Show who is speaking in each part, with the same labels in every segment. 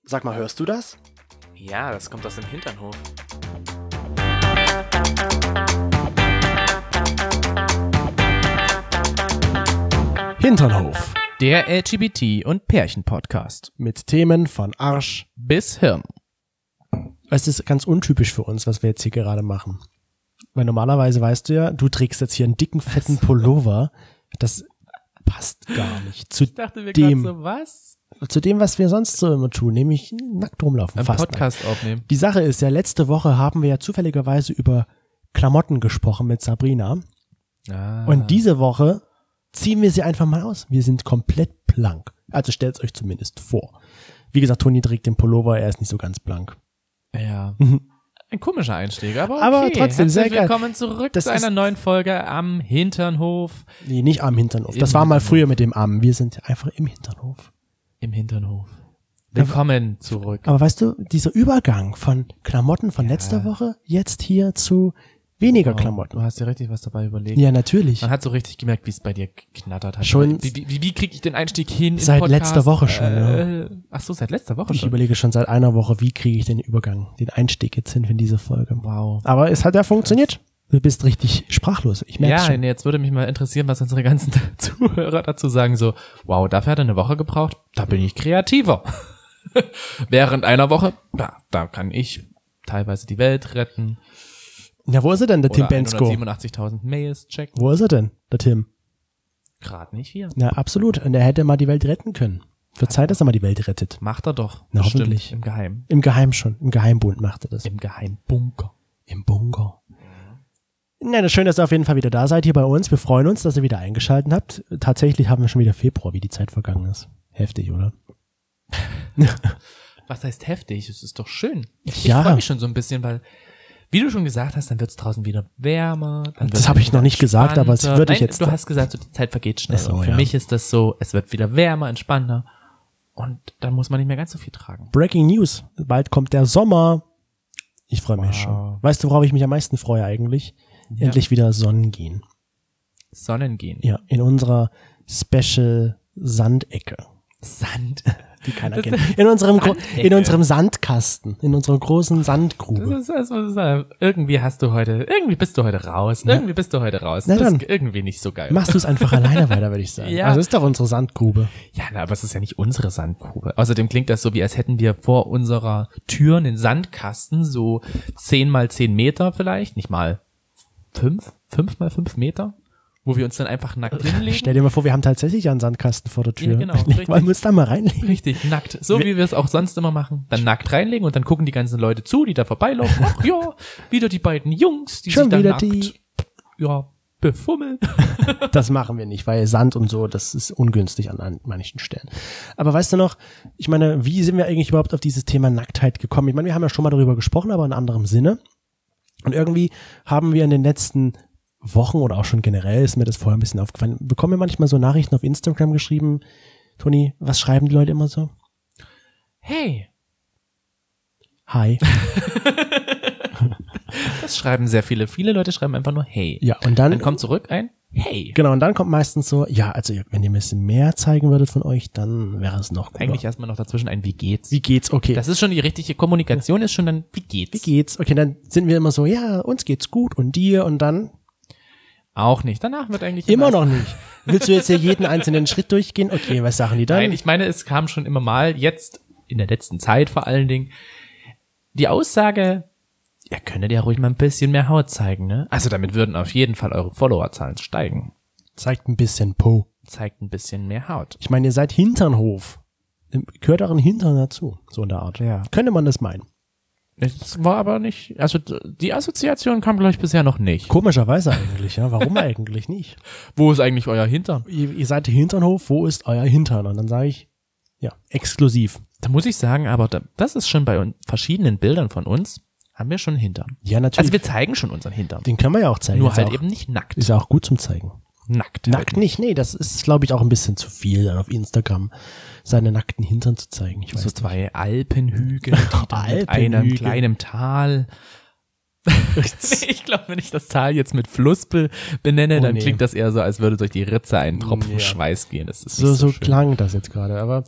Speaker 1: Sag mal, hörst du das?
Speaker 2: Ja, das kommt aus dem Hinternhof.
Speaker 1: Hinternhof.
Speaker 2: Der LGBT- und Pärchen-Podcast.
Speaker 1: Mit Themen von Arsch
Speaker 2: bis Hirn.
Speaker 1: Es ist ganz untypisch für uns, was wir jetzt hier gerade machen. Weil normalerweise weißt du ja, du trägst jetzt hier einen dicken, fetten Pullover. Das passt gar nicht zu
Speaker 2: Ich dachte mir gerade so, was?
Speaker 1: Zu dem, was wir sonst so immer tun, nämlich nackt rumlaufen.
Speaker 2: Einen
Speaker 1: fast
Speaker 2: Podcast
Speaker 1: nackt.
Speaker 2: aufnehmen.
Speaker 1: Die Sache ist ja, letzte Woche haben wir ja zufälligerweise über Klamotten gesprochen mit Sabrina. Und diese Woche ziehen wir sie einfach mal aus. Wir sind komplett blank. Also stellt es euch zumindest vor. Wie gesagt, Toni trägt den Pullover, er ist nicht so ganz blank.
Speaker 2: Ja. Ein komischer Einstieg, aber okay.
Speaker 1: Aber trotzdem sehr geil.
Speaker 2: Willkommen zurück zu einer neuen Folge am Hinternhof.
Speaker 1: Nee, nicht am Hinternhof. Das war mal früher mit dem Am. Wir sind einfach im Hinternhof.
Speaker 2: Im Hinternhof. Willkommen zurück.
Speaker 1: Aber weißt du, dieser Übergang von Klamotten von letzter Woche jetzt hier zu weniger Klamotten.
Speaker 2: Du hast dir richtig was dabei überlegt.
Speaker 1: Ja, natürlich.
Speaker 2: Man hat so richtig gemerkt, wie es bei dir geknattert hat.
Speaker 1: Schon.
Speaker 2: Wie kriege ich den Einstieg hin?
Speaker 1: Seit letzter Woche schon, ja.
Speaker 2: Ach so, seit letzter Woche
Speaker 1: Ich
Speaker 2: schon.
Speaker 1: überlege schon seit einer Woche, wie kriege ich den Übergang, den Einstieg jetzt hin für diese Folge.
Speaker 2: Wow.
Speaker 1: Aber es hat ja funktioniert. Du bist richtig sprachlos. Ich merke schon.
Speaker 2: Ja, jetzt würde mich mal interessieren, was unsere ganzen Zuhörer dazu sagen. So, wow, dafür hat er eine Woche gebraucht. Da bin ich kreativer. Während einer Woche, da kann ich teilweise die Welt retten.
Speaker 1: Ja, wo ist er denn, der Tim Bensko?
Speaker 2: 187.000 Mails checken.
Speaker 1: Wo ist er denn, der Tim?
Speaker 2: Gerade nicht hier.
Speaker 1: Ja, absolut. Und er hätte mal die Welt retten können. Wird Zeit, dass er mal die Welt rettet.
Speaker 2: Macht er doch.
Speaker 1: Na,
Speaker 2: Bestimmt.
Speaker 1: hoffentlich.
Speaker 2: Im Geheim.
Speaker 1: Im Geheim schon. Im Geheimbund macht er das.
Speaker 2: Im Geheimbunker.
Speaker 1: Im Bunker. Na, das ist schön, dass ihr auf jeden Fall wieder da seid hier bei uns. Wir freuen uns, dass ihr wieder eingeschaltet habt. Tatsächlich haben wir schon wieder Februar, wie die Zeit vergangen ist. Heftig, oder?
Speaker 2: Was heißt heftig? Es ist doch schön. Ich
Speaker 1: Ja.
Speaker 2: freue mich schon so ein bisschen, weil, wie du schon gesagt hast, dann wird es draußen wieder wärmer.
Speaker 1: Das habe ich noch nicht gesagt, aber es würde ich jetzt.
Speaker 2: Du hast gesagt, so, die Zeit vergeht schnell.
Speaker 1: So,
Speaker 2: und für
Speaker 1: ja.
Speaker 2: mich ist das so, es wird wieder wärmer, entspannter. Und dann muss man nicht mehr ganz so viel tragen.
Speaker 1: Breaking News. Bald kommt der Sommer. Ich freue mich schon. Weißt du, worauf ich mich am meisten freue eigentlich?
Speaker 2: Ja.
Speaker 1: Endlich wieder Sonnengehen.
Speaker 2: Sonnengehen.
Speaker 1: Ja, in unserer Special Sandecke.
Speaker 2: Sand.
Speaker 1: Die keiner
Speaker 2: Das
Speaker 1: kennt.
Speaker 2: ist
Speaker 1: In unserem
Speaker 2: Sandecke.
Speaker 1: Sandkasten. In unserer großen Sandgrube.
Speaker 2: Das ist, irgendwie bist du heute raus. Irgendwie bist du heute raus.
Speaker 1: Na
Speaker 2: Das
Speaker 1: dann.
Speaker 2: ist irgendwie nicht so geil.
Speaker 1: Machst du es einfach alleine weiter, würde ich sagen.
Speaker 2: Ja.
Speaker 1: Also ist doch unsere Sandgrube.
Speaker 2: Ja, aber es ist ja nicht unsere Sandgrube. Außerdem klingt das so, wie als hätten wir vor unserer Tür einen Sandkasten, so 10 mal 10 Meter vielleicht, nicht mal 5 mal 5 Meter, wo wir uns dann einfach nackt hinlegen.
Speaker 1: Stell dir mal vor, wir haben tatsächlich einen Sandkasten vor der Tür.
Speaker 2: Ja, genau, richtig.
Speaker 1: Man muss da mal reinlegen.
Speaker 2: Richtig, nackt. So wie wir es auch sonst immer machen. Dann nackt reinlegen und dann gucken die ganzen Leute zu, die da vorbeilaufen. Ach ja, wieder die beiden Jungs, die
Speaker 1: Schon
Speaker 2: sich dann
Speaker 1: wieder
Speaker 2: nackt,
Speaker 1: die.
Speaker 2: befummeln.
Speaker 1: Das machen wir nicht, weil Sand und so, das ist ungünstig an manchen Stellen. Aber weißt du noch, ich meine, wie sind wir eigentlich überhaupt auf dieses Thema Nacktheit gekommen? Ich meine, wir haben ja schon mal darüber gesprochen, aber in anderem Sinne. Und irgendwie haben wir in den letzten Wochen oder auch schon generell, ist mir das vorher ein bisschen aufgefallen, bekommen wir manchmal so Nachrichten auf Instagram geschrieben. Toni, was schreiben die Leute immer so?
Speaker 2: Hey.
Speaker 1: Hi.
Speaker 2: Das schreiben sehr viele. Viele Leute schreiben einfach nur hey.
Speaker 1: Ja, und dann
Speaker 2: kommt zurück ein hey.
Speaker 1: Genau, und dann kommt meistens so, ja, also wenn ihr ein bisschen mehr zeigen würdet von euch, dann wäre es noch cooler.
Speaker 2: Eigentlich erstmal noch dazwischen ein wie geht's.
Speaker 1: Wie geht's? Okay.
Speaker 2: Das ist schon die richtige Kommunikation, ist schon dann wie geht's.
Speaker 1: Wie geht's? Okay, dann sind wir immer so, ja, uns geht's gut und dir und dann
Speaker 2: Auch nicht. Danach wird eigentlich
Speaker 1: immer noch nicht. Willst du jetzt hier jeden einzelnen Schritt durchgehen? Okay, was sagen die dann?
Speaker 2: Nein, ich meine, es kam schon immer mal, jetzt in der letzten Zeit vor allen Dingen, die Aussage, ihr könntet ja ruhig mal ein bisschen mehr Haut zeigen, ne? Also damit würden auf jeden Fall eure Followerzahlen steigen.
Speaker 1: Zeigt ein bisschen Po.
Speaker 2: Zeigt ein bisschen mehr Haut.
Speaker 1: Ich meine, ihr seid Hinternhof. Gehört auch ein Hintern dazu, so in der Art.
Speaker 2: Ja.
Speaker 1: Könnte man das meinen.
Speaker 2: Es war aber nicht, also die Assoziation kam, glaube ich, bisher noch nicht.
Speaker 1: Komischerweise eigentlich, ja. Warum eigentlich nicht?
Speaker 2: Wo ist eigentlich euer Hintern?
Speaker 1: Ihr seid Hinternhof, wo ist euer Hintern? Und dann sage ich, ja, exklusiv.
Speaker 2: Da muss ich sagen, aber das ist schon bei verschiedenen Bildern von uns, haben wir schon einen Hintern.
Speaker 1: Ja, natürlich.
Speaker 2: Also wir zeigen schon unseren Hintern.
Speaker 1: Den können wir ja auch zeigen.
Speaker 2: Nur
Speaker 1: Ist
Speaker 2: halt
Speaker 1: auch,
Speaker 2: eben nicht nackt.
Speaker 1: Ist ja auch gut zum Zeigen.
Speaker 2: Nackt.
Speaker 1: Nackt nicht, nee, das ist, glaube ich, auch ein bisschen zu viel, dann auf Instagram seine nackten Hintern zu zeigen. Ich weiß
Speaker 2: So
Speaker 1: nicht.
Speaker 2: 2 Alpenhügel, die dann mit einem
Speaker 1: Alpenhügel.
Speaker 2: kleinen Tal. Ich glaube, wenn ich das Tal jetzt mit Fluss benenne,
Speaker 1: Oh,
Speaker 2: dann
Speaker 1: nee.
Speaker 2: klingt das eher so, als würde durch die Ritze ein Tropfen
Speaker 1: Ja.
Speaker 2: Schweiß gehen. Das ist
Speaker 1: So
Speaker 2: nicht so schön.
Speaker 1: klang das jetzt gerade, aber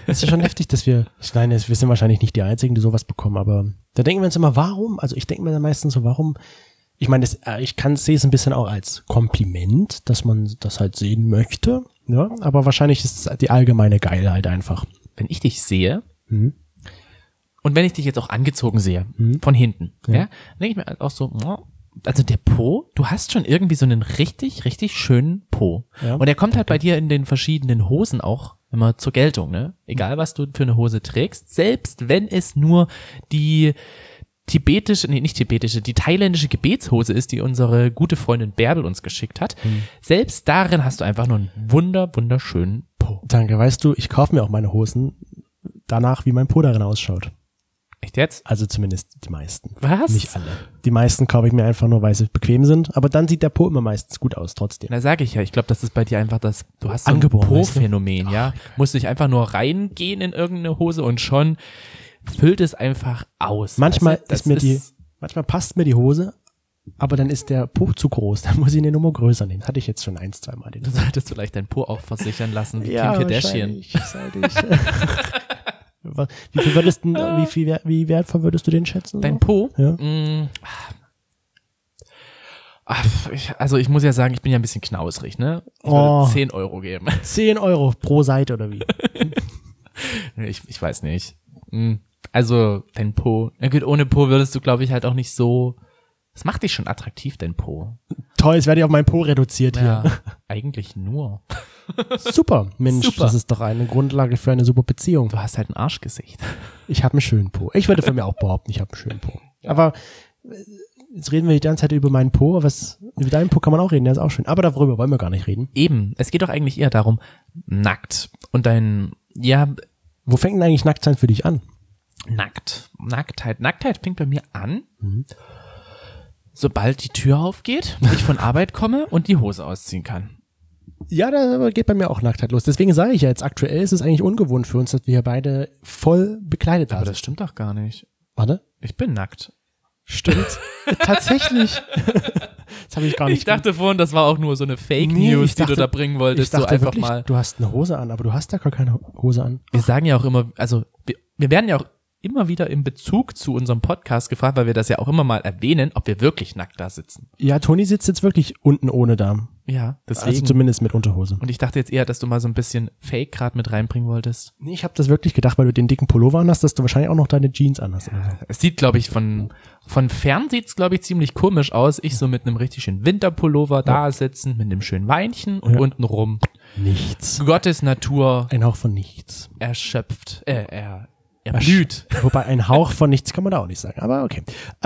Speaker 1: Das ist ja schon heftig, dass wir sind wahrscheinlich nicht die Einzigen, die sowas bekommen, aber da denken wir uns immer, warum? Also ich denke mir dann meistens so, warum? Ich meine, sehe es ein bisschen auch als Kompliment, dass man das halt sehen möchte, ja, aber wahrscheinlich ist es die allgemeine Geilheit einfach.
Speaker 2: Wenn ich dich sehe, und wenn ich dich jetzt auch angezogen sehe, von hinten, ja, denke ich mir halt auch so, also der Po, du hast schon irgendwie so einen richtig, richtig schönen Po. Ja. Und der kommt halt bei dir in den verschiedenen Hosen auch immer zur Geltung, ne? Egal, was du für eine Hose trägst, selbst wenn es nur die thailändische Gebetshose ist, die unsere gute Freundin Bärbel uns geschickt hat. Selbst darin hast du einfach nur einen wunderschönen Po.
Speaker 1: Danke, weißt du, ich kaufe mir auch meine Hosen danach, wie mein Po darin ausschaut.
Speaker 2: Echt jetzt?
Speaker 1: Also zumindest die meisten.
Speaker 2: Was?
Speaker 1: Nicht alle. Die meisten kaufe ich mir einfach nur, weil sie bequem sind, aber dann sieht der Po immer meistens gut aus trotzdem.
Speaker 2: Na, sag ich ja, ich glaube, das ist bei dir einfach du hast so
Speaker 1: angeboren,
Speaker 2: ein Po-Phänomen, ja. Musst dich einfach nur reingehen in irgendeine Hose und schon füllt es einfach aus.
Speaker 1: Manchmal passt mir die Hose, aber dann ist der Po zu groß, dann muss ich eine Nummer größer nehmen. Das hatte ich jetzt schon 1-2 Mal.
Speaker 2: Du solltest vielleicht dein Po auch versichern lassen, wie
Speaker 1: ja,
Speaker 2: Kim Kardashian.
Speaker 1: Wie wertvoll würdest du den schätzen?
Speaker 2: Dein Po?
Speaker 1: Ja.
Speaker 2: Also ich muss ja sagen, ich bin ja ein bisschen knausrig, ne? Ich würde 10 Euro geben.
Speaker 1: 10 Euro pro Seite oder wie?
Speaker 2: Ich weiß nicht. Also dein Po. Na gut, ohne Po würdest du, glaube ich, halt auch nicht so. Das macht dich schon attraktiv, dein Po.
Speaker 1: Toll, jetzt werde ich auf mein Po reduziert
Speaker 2: ja,
Speaker 1: hier.
Speaker 2: Eigentlich nur.
Speaker 1: Super, Mensch,
Speaker 2: Super.
Speaker 1: Das ist doch eine Grundlage für eine super Beziehung.
Speaker 2: Du hast halt ein Arschgesicht.
Speaker 1: Ich habe einen schönen Po. Ich würde von mir auch behaupten, ich habe einen schönen Po. Ja. Aber jetzt reden wir die ganze Zeit über meinen Po. Über deinen Po kann man auch reden, der ist auch schön. Aber darüber wollen wir gar nicht reden.
Speaker 2: Eben, es geht doch eigentlich eher darum, nackt. Und
Speaker 1: wo fängt denn eigentlich Nacktsein für dich an?
Speaker 2: Nacktheit fängt bei mir an, sobald die Tür aufgeht, ich von Arbeit komme und die Hose ausziehen kann.
Speaker 1: Ja, da geht bei mir auch Nacktheit los. Deswegen sage ich ja jetzt, aktuell ist es eigentlich ungewohnt für uns, dass wir hier beide voll bekleidet
Speaker 2: Aber
Speaker 1: sind.
Speaker 2: das stimmt doch gar nicht.
Speaker 1: Warte.
Speaker 2: Ich bin nackt.
Speaker 1: Stimmt. Tatsächlich. Das habe ich gar nicht.
Speaker 2: Ich dachte vorhin, das war auch nur so eine Fake News, die du da bringen wolltest.
Speaker 1: Ich dachte
Speaker 2: so einfach
Speaker 1: wirklich,
Speaker 2: mal.
Speaker 1: Du hast eine Hose an, aber du hast ja gar keine Hose an.
Speaker 2: Wir sagen ja auch immer, also wir werden ja auch immer wieder in Bezug zu unserem Podcast gefragt, weil wir das ja auch immer mal erwähnen, ob wir wirklich nackt da sitzen.
Speaker 1: Ja, Toni sitzt jetzt wirklich unten ohne Darm.
Speaker 2: Ja, deswegen.
Speaker 1: Also zumindest mit Unterhose.
Speaker 2: Und ich dachte jetzt eher, dass du mal so ein bisschen Fake gerade mit reinbringen wolltest.
Speaker 1: Nee, ich habe das wirklich gedacht, weil du den dicken Pullover anhast, dass du wahrscheinlich auch noch deine Jeans anhast.
Speaker 2: Ja, es sieht, glaube ich, von fern sieht's, glaube ich, ziemlich komisch aus. Ich so mit einem richtig schönen Winterpullover da sitzen, mit einem schönen Weinchen und untenrum
Speaker 1: nichts.
Speaker 2: Gottes Natur.
Speaker 1: Ein Hauch von nichts.
Speaker 2: Erschöpft. Er blüht.
Speaker 1: Wobei ein Hauch von nichts kann man da auch nicht sagen, aber okay.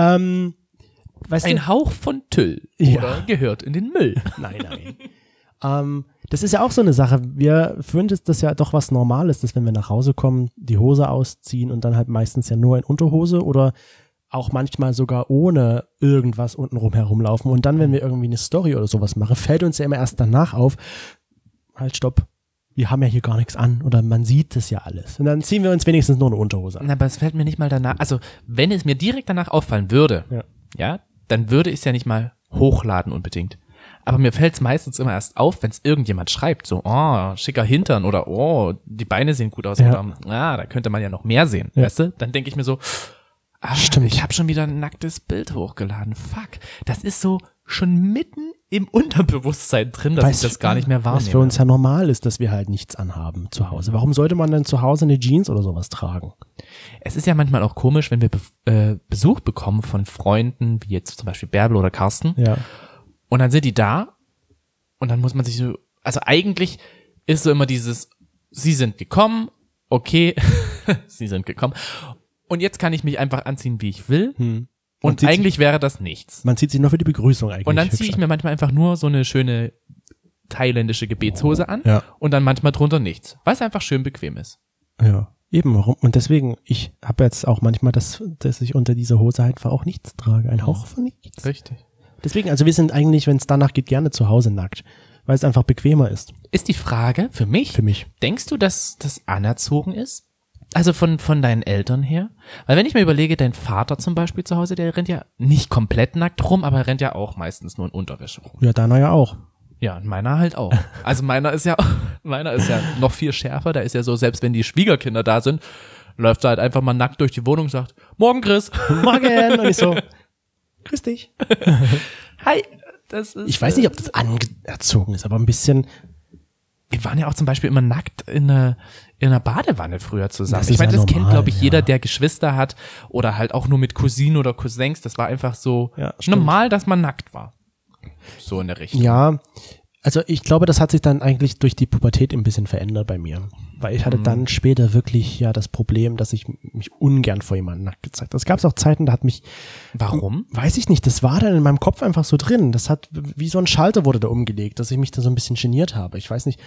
Speaker 1: Weißt
Speaker 2: ein
Speaker 1: du?
Speaker 2: Hauch von Tüll.
Speaker 1: Ja.
Speaker 2: Oder gehört in den Müll.
Speaker 1: Nein. Das ist ja auch so eine Sache. Wir finden das ja doch was Normales, dass wenn wir nach Hause kommen, die Hose ausziehen und dann halt meistens ja nur in Unterhose oder auch manchmal sogar ohne irgendwas untenrum herumlaufen. Und dann, wenn wir irgendwie eine Story oder sowas machen, fällt uns ja immer erst danach auf, halt, stopp, wir haben ja hier gar nichts an oder man sieht das ja alles. Und dann ziehen wir uns wenigstens nur eine Unterhose an.
Speaker 2: Aber es fällt mir nicht mal danach, also wenn es mir direkt danach auffallen würde, ja, dann würde ich es ja nicht mal hochladen unbedingt. Aber mir fällt es meistens immer erst auf, wenn es irgendjemand schreibt, so, oh, schicker Hintern oder oh, die Beine sehen gut aus oder da könnte man ja noch mehr sehen, weißt du? Dann denke ich mir so,
Speaker 1: stimmt.
Speaker 2: Ich habe schon wieder ein nacktes Bild hochgeladen, fuck. Das ist so schon mitten im Unterbewusstsein drin, dass ich das gar nicht mehr wahrnehme.
Speaker 1: Was für uns ja normal ist, dass wir halt nichts anhaben zu Hause. Warum sollte man denn zu Hause eine Jeans oder sowas tragen?
Speaker 2: Es ist ja manchmal auch komisch, wenn wir Besuch bekommen von Freunden, wie jetzt zum Beispiel Bärbel oder Carsten.
Speaker 1: Ja.
Speaker 2: Und dann sind die da und dann muss man sich so, also eigentlich ist so immer dieses, sie sind gekommen, okay, sie sind gekommen und jetzt kann ich mich einfach anziehen, wie ich will. Und eigentlich wäre das nichts.
Speaker 1: Man zieht sich nur für die Begrüßung eigentlich.
Speaker 2: Und dann ziehe ich mir manchmal einfach nur so eine schöne thailändische Gebetshose an und dann manchmal drunter nichts, weil es einfach schön bequem ist.
Speaker 1: Ja, eben. Warum? Und deswegen, ich habe jetzt auch manchmal dass ich unter dieser Hose einfach auch nichts trage. Ein Hauch von nichts.
Speaker 2: Richtig.
Speaker 1: Deswegen, also wir sind eigentlich, wenn es danach geht, gerne zu Hause nackt, weil es einfach bequemer ist.
Speaker 2: Ist die Frage für mich, denkst du, dass das anerzogen ist? Also von deinen Eltern her? Weil wenn ich mir überlege, dein Vater zum Beispiel zu Hause, der rennt ja nicht komplett nackt rum, aber er rennt ja auch meistens nur in Unterwäsche rum.
Speaker 1: Ja, deiner ja auch.
Speaker 2: Ja, und meiner halt auch. Also meiner ist ja noch viel schärfer. Da ist ja so, selbst wenn die Schwiegerkinder da sind, läuft er halt einfach mal nackt durch die Wohnung und sagt, Morgen, Chris.
Speaker 1: Morgen. Und ich so, grüß dich.
Speaker 2: Hi. Das ist,
Speaker 1: Ich weiß nicht, ob das anerzogen ist, aber ein bisschen.
Speaker 2: Wir waren ja auch zum Beispiel immer nackt in einer Badewanne früher zusammen.
Speaker 1: Das
Speaker 2: Ich
Speaker 1: ist
Speaker 2: meine,
Speaker 1: ja
Speaker 2: das kennt,
Speaker 1: normal,
Speaker 2: glaube ich, jeder,
Speaker 1: ja.
Speaker 2: der Geschwister hat oder halt auch nur mit Cousinen oder Cousins. Das war einfach so
Speaker 1: Ja, stimmt.
Speaker 2: normal, dass man nackt war. So in der Richtung.
Speaker 1: Ja, also ich glaube, das hat sich dann eigentlich durch die Pubertät ein bisschen verändert bei mir. Weil ich hatte dann später wirklich ja das Problem, dass ich mich ungern vor jemandem nackt gezeigt habe. Es gab auch Zeiten, da hat mich,
Speaker 2: Warum?
Speaker 1: weiß ich nicht, das war dann in meinem Kopf einfach so drin. Das hat, wie so ein Schalter wurde da umgelegt, dass ich mich da so ein bisschen geniert habe. Ich weiß nicht,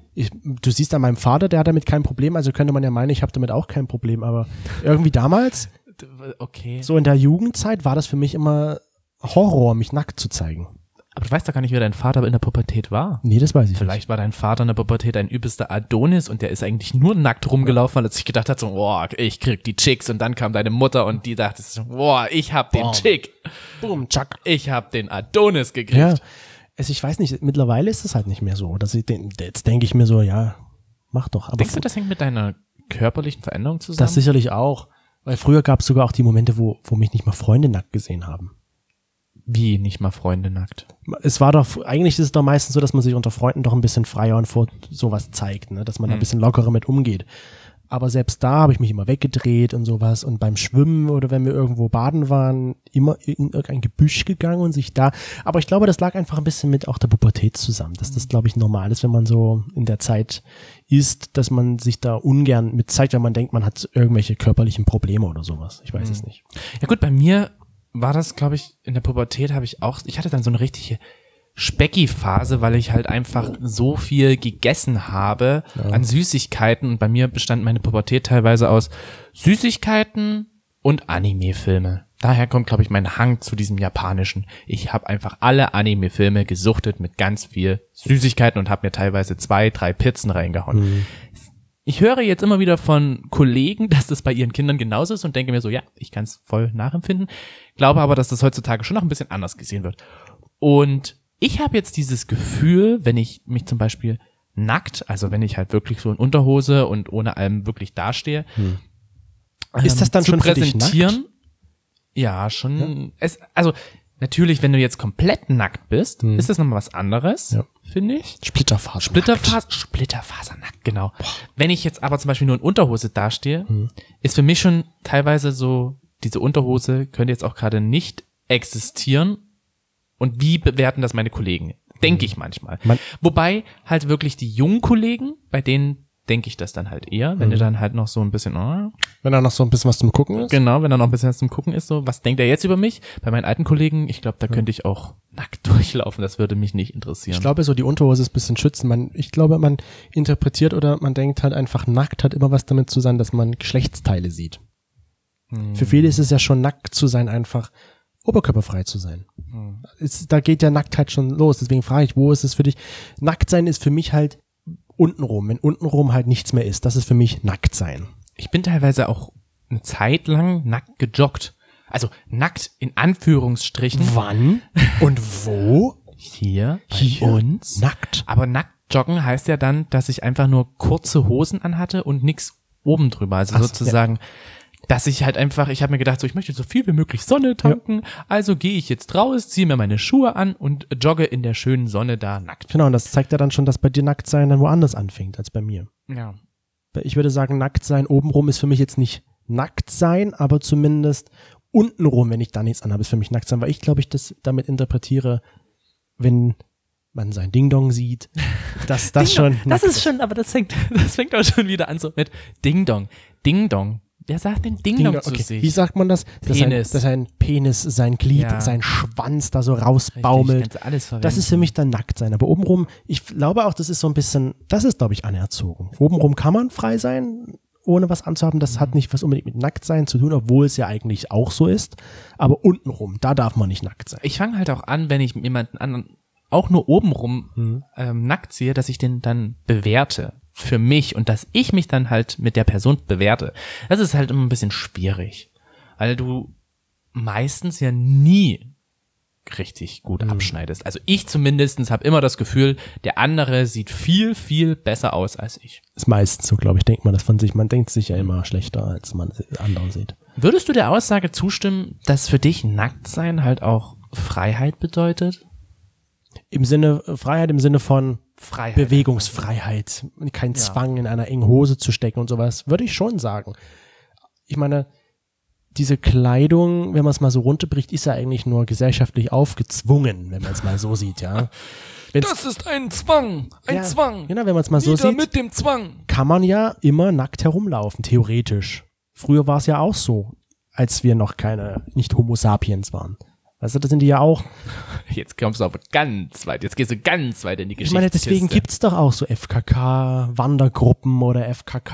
Speaker 1: du siehst an meinem Vater, der hat damit kein Problem, also könnte man ja meinen, ich habe damit auch kein Problem, aber irgendwie damals,
Speaker 2: Okay.
Speaker 1: so in der Jugendzeit, war das für mich immer Horror, mich nackt zu zeigen.
Speaker 2: Aber du weißt doch gar nicht, wer dein Vater in der Pubertät war.
Speaker 1: Nee, das weiß ich nicht.
Speaker 2: Vielleicht war dein Vater in der Pubertät ein übelster Adonis und der ist eigentlich nur nackt rumgelaufen, weil er sich gedacht hat, so, boah, ich krieg die Chicks, und dann kam deine Mutter und die dachte so, boah, ich hab den
Speaker 1: Boom.
Speaker 2: Chick.
Speaker 1: Boom, tschack.
Speaker 2: Ich hab den Adonis gekriegt.
Speaker 1: Ja, also ich weiß nicht, mittlerweile ist es halt nicht mehr so. Dass jetzt denke ich mir so, ja, mach doch. Aber
Speaker 2: Denkst du, das hängt mit deiner körperlichen Veränderung zusammen?
Speaker 1: das sicherlich auch. Weil früher gab es sogar auch die Momente, wo mich nicht mal Freunde nackt gesehen haben.
Speaker 2: Wie, nicht mal Freunde nackt?
Speaker 1: Es war doch, eigentlich ist es doch meistens so, dass man sich unter Freunden doch ein bisschen freier und vor sowas zeigt, ne? Dass man da ein bisschen lockerer mit umgeht. Aber selbst da habe ich mich immer weggedreht und sowas, und beim Schwimmen oder wenn wir irgendwo baden waren, immer in irgendein Gebüsch gegangen und sich da, aber ich glaube, das lag einfach ein bisschen mit auch der Pubertät zusammen, dass das, glaube ich, normal ist, wenn man so in der Zeit ist, dass man sich da ungern mit zeigt, wenn man denkt, man hat irgendwelche körperlichen Probleme oder sowas. Ich weiß es nicht.
Speaker 2: Ja gut, bei mir war das, glaube ich, in der Pubertät ich hatte dann so eine richtige Specki-Phase, weil ich halt einfach so viel gegessen habe an Süßigkeiten, und bei mir bestand meine Pubertät teilweise aus Süßigkeiten und Anime-Filme. Daher kommt, glaube ich, mein Hang zu diesem Japanischen. Ich habe einfach alle Anime-Filme gesuchtet mit ganz viel Süßigkeiten und habe mir teilweise 2, 3 Pizzen reingehauen. Ich höre jetzt immer wieder von Kollegen, dass das bei ihren Kindern genauso ist, und denke mir so, ja, ich kann es voll nachempfinden. Glaube aber, dass das heutzutage schon noch ein bisschen anders gesehen wird. Und ich habe jetzt dieses Gefühl, wenn ich mich zum Beispiel nackt, also wenn ich halt wirklich so in Unterhose und ohne allem wirklich dastehe,
Speaker 1: Ist das dann
Speaker 2: zu
Speaker 1: schon für dich
Speaker 2: präsentieren. Ja, schon. Also natürlich, wenn du jetzt komplett nackt bist, ist das nochmal was anderes, finde ich. Splitterfasernackt, genau. Wenn ich jetzt aber zum Beispiel nur in Unterhose dastehe, ist für mich schon teilweise so, diese Unterhose könnte jetzt auch gerade nicht existieren. Und wie bewerten das meine Kollegen? Denke ich manchmal. Wobei halt wirklich die jungen Kollegen, bei denen denke ich das dann halt eher, wenn du dann halt noch so ein bisschen,
Speaker 1: Wenn da noch so ein bisschen was zum Gucken ist?
Speaker 2: genau, wenn da noch ein bisschen was zum Gucken ist, so, was denkt er jetzt über mich? Bei meinen alten Kollegen, ich glaube, da könnte ich auch nackt durchlaufen, das würde mich nicht interessieren.
Speaker 1: Ich glaube, so die Unterhose ist ein bisschen schützen. Ich glaube, man interpretiert oder man denkt halt einfach, nackt hat immer was damit zu sein, dass man Geschlechtsteile sieht. Für viele ist es ja schon nackt zu sein, einfach oberkörperfrei zu sein. Da geht ja Nacktheit schon los. Deswegen frage ich, wo ist es für dich? Nackt sein ist für mich halt untenrum. Wenn untenrum halt nichts mehr ist, das ist für mich nackt sein.
Speaker 2: Ich bin teilweise auch eine Zeit lang nackt gejoggt. Also nackt in Anführungsstrichen.
Speaker 1: Wann und wo?
Speaker 2: Hier bei uns.
Speaker 1: Nackt.
Speaker 2: Aber nackt joggen heißt ja dann, dass ich einfach nur kurze Hosen anhatte und nix oben drüber. Also sozusagen, dass ich halt einfach, ich habe mir gedacht, so, ich möchte so viel wie möglich Sonne tanken, also gehe ich jetzt raus, ziehe mir meine Schuhe an und jogge in der schönen Sonne da nackt.
Speaker 1: Genau, und das zeigt ja dann schon, dass bei dir Nacktsein dann woanders anfängt als bei mir.
Speaker 2: Ja.
Speaker 1: Ich würde sagen, Nacktsein obenrum ist für mich jetzt nicht Nacktsein, aber zumindest untenrum, wenn ich da nichts anhabe, ist für mich Nacktsein, weil ich glaube, ich das damit interpretiere, wenn man sein Ding-Dong sieht, dass das schon
Speaker 2: Das ist schon, aber das fängt auch schon wieder an so mit Ding-Dong. Ding-Dong. Wer sagt denn Ding-Dong zu sich?
Speaker 1: Wie sagt man das?
Speaker 2: Penis.
Speaker 1: Dass ein Penis, sein Glied,
Speaker 2: Ja.
Speaker 1: sein Schwanz da so rausbaumelt.
Speaker 2: Richtig, kannst du alles verwenden.
Speaker 1: Das ist für mich dann nackt sein. Aber obenrum, ich glaube auch, das ist so ein bisschen, das ist, glaube ich, anerzogen. Obenrum kann man frei sein, ohne was anzuhaben. Das hat nicht was unbedingt mit Nacktsein zu tun, obwohl es ja eigentlich auch so ist. Aber untenrum, da darf man nicht nackt sein.
Speaker 2: Ich fange halt auch an, wenn ich jemanden anderen auch nur obenrum nackt sehe, dass ich den dann bewerte für mich und dass ich mich dann halt mit der Person bewerte. Das ist halt immer ein bisschen schwierig, weil du meistens ja nie richtig gut abschneidest. Also ich zumindest habe immer das Gefühl, der andere sieht viel, viel besser aus als ich.
Speaker 1: Ist meistens so, glaube ich, denkt man das von sich. Man denkt sich ja immer schlechter, als man andere sieht.
Speaker 2: Würdest du der Aussage zustimmen, dass für dich Nacktsein halt auch Freiheit bedeutet?
Speaker 1: Freiheit im Sinne von
Speaker 2: Freiheit.
Speaker 1: Bewegungsfreiheit, kein Zwang in einer engen Hose zu stecken und sowas, würde ich schon sagen. Ich meine, diese Kleidung, wenn man es mal so runterbricht, ist ja eigentlich nur gesellschaftlich aufgezwungen, wenn man es mal so sieht, ja.
Speaker 2: Das ist ein Zwang, Zwang.
Speaker 1: Genau, wenn man es mal so sieht,
Speaker 2: mit dem Zwang.
Speaker 1: kann man ja immer nackt herumlaufen, theoretisch. Früher war es ja auch so, als wir noch nicht Homo sapiens waren. Weißt du, das sind die ja auch.
Speaker 2: Jetzt kommst du aber ganz weit, jetzt gehst du ganz weit in die Geschichte.
Speaker 1: Ich meine, deswegen gibt's doch auch so FKK-Wandergruppen oder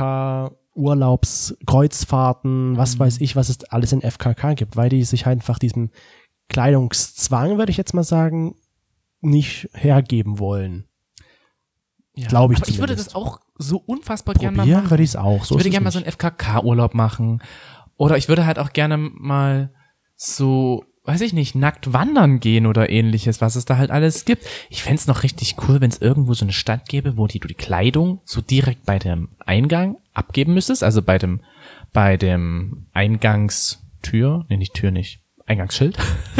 Speaker 1: FKK-Urlaubskreuzfahrten, was weiß ich, was es alles in FKK gibt, weil die sich halt einfach diesem Kleidungszwang, würde ich jetzt mal sagen, nicht hergeben wollen.
Speaker 2: Ja,
Speaker 1: glaube ich
Speaker 2: aber
Speaker 1: zumindest.
Speaker 2: Ich würde das auch so unfassbar gerne mal
Speaker 1: Probieren
Speaker 2: machen.
Speaker 1: würde ich es auch. So
Speaker 2: ich würde gerne mal so einen FKK-Urlaub machen. Oder ich würde halt auch gerne mal so, weiß ich nicht, nackt wandern gehen oder ähnliches, was es da halt alles gibt. Ich fänd's noch richtig cool, wenn es irgendwo so eine Stadt gäbe, wo du die Kleidung so direkt bei dem Eingang abgeben müsstest, also bei dem Eingangstür, Eingangsschild.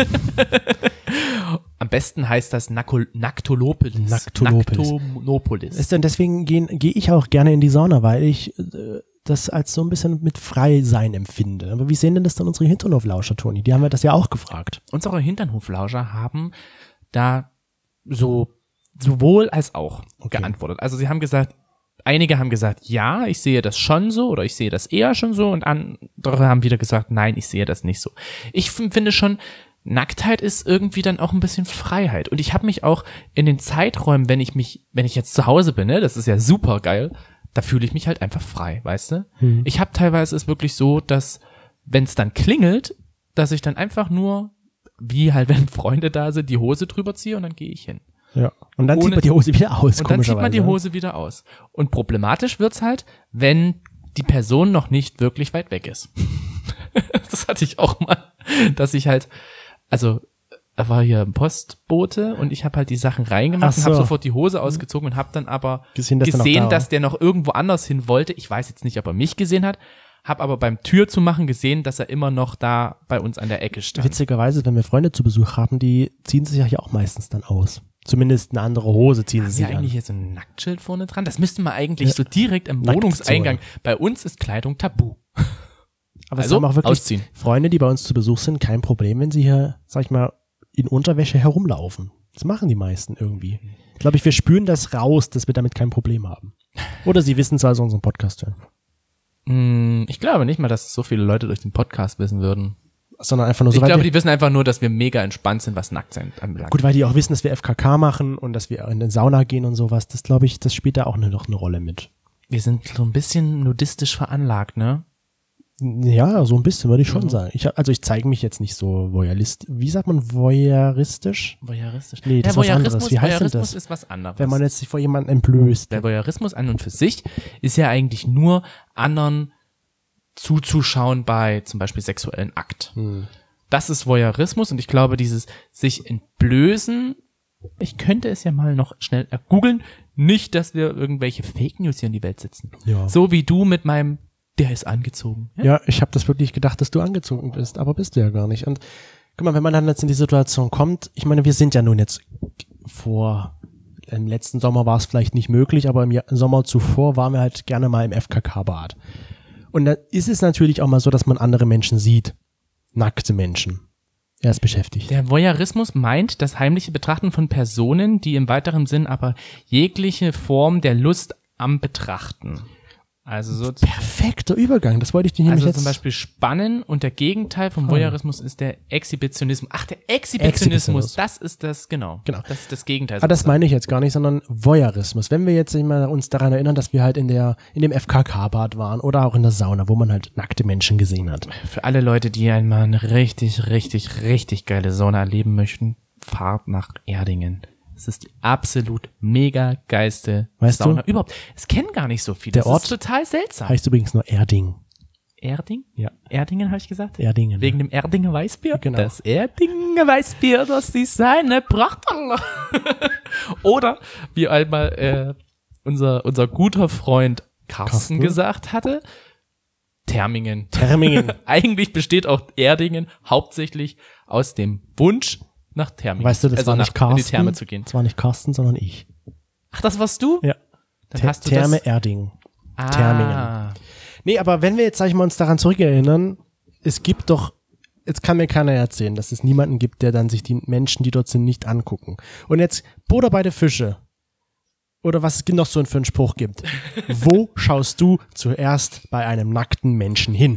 Speaker 2: Am besten heißt das Naktolopolis.
Speaker 1: Naktolopolis. Deswegen gehe ich auch gerne in die Sauna, weil ich das als so ein bisschen mit Freisein empfinde. Aber wie sehen denn das dann unsere Hinternhoflauscher, Toni? Die haben wir das ja auch gefragt.
Speaker 2: Unsere Hinternhoflauscher haben da sowohl als auch geantwortet. Also sie haben gesagt, einige haben gesagt, ja, ich sehe das schon so oder ich sehe das eher schon so und andere haben wieder gesagt, nein, ich sehe das nicht so. Ich finde schon, Nacktheit ist irgendwie dann auch ein bisschen Freiheit. Und ich habe mich auch in den Zeiträumen, wenn ich jetzt zu Hause bin, ne, das ist ja super geil, da fühle ich mich halt einfach frei, weißt du? Ich habe teilweise es wirklich so, dass, wenn es dann klingelt, dass ich dann einfach nur, wie halt wenn Freunde da sind, die Hose drüber ziehe und dann gehe ich hin.
Speaker 1: Ja. Und dann zieht man die Hose wieder aus.
Speaker 2: Und dann zieht man die Hose wieder aus. Und problematisch wird's halt, wenn die Person noch nicht wirklich weit weg ist. Das hatte ich auch mal, dass ich halt, also er war hier ein Postbote und ich habe halt die Sachen reingemacht und habe sofort die Hose ausgezogen und habe dann aber gesehen, dass der noch irgendwo anders hin wollte. Ich weiß jetzt nicht, ob er mich gesehen hat, habe aber beim Tür zu machen gesehen, dass er immer noch da bei uns an der Ecke stand.
Speaker 1: Witzigerweise, wenn wir Freunde zu Besuch haben, die ziehen sich ja auch meistens dann aus. Zumindest eine andere Hose ziehen sie sich an.
Speaker 2: Ist ja eigentlich jetzt so ein Nacktschild vorne dran? Das müsste man eigentlich so direkt im Wohnungseingang. Bei uns ist Kleidung tabu.
Speaker 1: Aber es haben auch wirklich Freunde, die bei uns zu Besuch sind, kein Problem, wenn sie hier, sag ich mal, in Unterwäsche herumlaufen. Das machen die meisten irgendwie. Ich glaube, wir spüren das raus, dass wir damit kein Problem haben. Oder sie wissen es, weil sie unseren Podcast hören.
Speaker 2: Ich glaube nicht mal, dass so viele Leute durch den Podcast wissen würden.
Speaker 1: Sondern einfach nur so.
Speaker 2: Ich glaube, die wissen einfach nur, dass wir mega entspannt sind, was Nacktsein anbelangt.
Speaker 1: Gut, weil die auch wissen, dass wir FKK machen und dass wir in den Sauna gehen und sowas. Das glaube ich, das spielt da auch noch eine Rolle mit.
Speaker 2: Wir sind so ein bisschen nudistisch veranlagt, ne?
Speaker 1: Ja, so ein bisschen würde ich schon sagen. Ich zeige mich jetzt nicht so voyeuristisch. Wie sagt man voyeuristisch?
Speaker 2: Voyeuristisch.
Speaker 1: Nee, das ist was anderes. Wie heißt denn das?
Speaker 2: Voyeurismus ist was anderes.
Speaker 1: Wenn man jetzt sich vor jemandem entblößt.
Speaker 2: Der Voyeurismus an und für sich ist ja eigentlich nur anderen zuzuschauen bei zum Beispiel sexuellen Akt. Das ist Voyeurismus und ich glaube, dieses sich entblößen, ich könnte es ja mal noch schnell googeln, nicht, dass wir irgendwelche Fake News hier in die Welt setzen.
Speaker 1: Ja.
Speaker 2: So wie du mit meinem der ist angezogen.
Speaker 1: Ja, ich habe das wirklich gedacht, dass du angezogen bist, aber bist du ja gar nicht. Und guck mal, wenn man dann jetzt in die Situation kommt, ich meine, wir sind ja nun jetzt im letzten Sommer war es vielleicht nicht möglich, aber im Sommer zuvor waren wir halt gerne mal im FKK-Bad. Und da ist es natürlich auch mal so, dass man andere Menschen sieht. Nackte Menschen. Er ist beschäftigt.
Speaker 2: Der Voyeurismus meint das heimliche Betrachten von Personen, die im weiteren Sinn aber jegliche Form der Lust am Betrachten. Also so
Speaker 1: perfekter Übergang, das wollte ich dir nämlich
Speaker 2: jetzt. Also zum Beispiel Spannen und der Gegenteil vom Voyeurismus ist der Exhibitionismus. Ach, der Exhibitionismus, das ist das, genau. Das ist das Gegenteil.
Speaker 1: Aber das meine ich jetzt gar nicht, sondern Voyeurismus. Wenn wir jetzt mal uns daran erinnern, dass wir halt in dem FKK-Bad waren oder auch in der Sauna, wo man halt nackte Menschen gesehen hat.
Speaker 2: Für alle Leute, die einmal eine richtig, richtig, richtig geile Sauna erleben möchten, fahrt nach Erdingen. Es ist die absolut mega geilste Sauna überhaupt. Es kennen gar nicht so viele.
Speaker 1: Der Ort
Speaker 2: ist total seltsam.
Speaker 1: Heißt übrigens nur Erding.
Speaker 2: Erding?
Speaker 1: Ja.
Speaker 2: Erdingen, habe ich gesagt?
Speaker 1: Erdingen.
Speaker 2: Wegen dem Erdinger Weißbier?
Speaker 1: Genau.
Speaker 2: Das Erdinger Weißbier, das ist seine Pracht. Oder, wie einmal unser guter Freund Carsten gesagt hatte, Thermingen. Eigentlich besteht auch Erdingen hauptsächlich aus dem Wunsch, nach Thermingen.
Speaker 1: Weißt du, das war nicht Carsten.
Speaker 2: In die Therme zu gehen.
Speaker 1: Das war nicht Carsten, sondern ich.
Speaker 2: Ach, das warst du?
Speaker 1: Ja.
Speaker 2: Dann hast du
Speaker 1: Therme
Speaker 2: das.
Speaker 1: Erding. Thermingen. Nee, aber wenn wir jetzt, sag ich mal, uns daran zurückerinnern, es gibt doch, jetzt kann mir keiner erzählen, dass es niemanden gibt, der dann sich die Menschen, die dort sind, nicht angucken. Und jetzt Butter bei den Fische. Oder was es noch so für einen Spruch gibt. Wo schaust du zuerst bei einem nackten Menschen hin?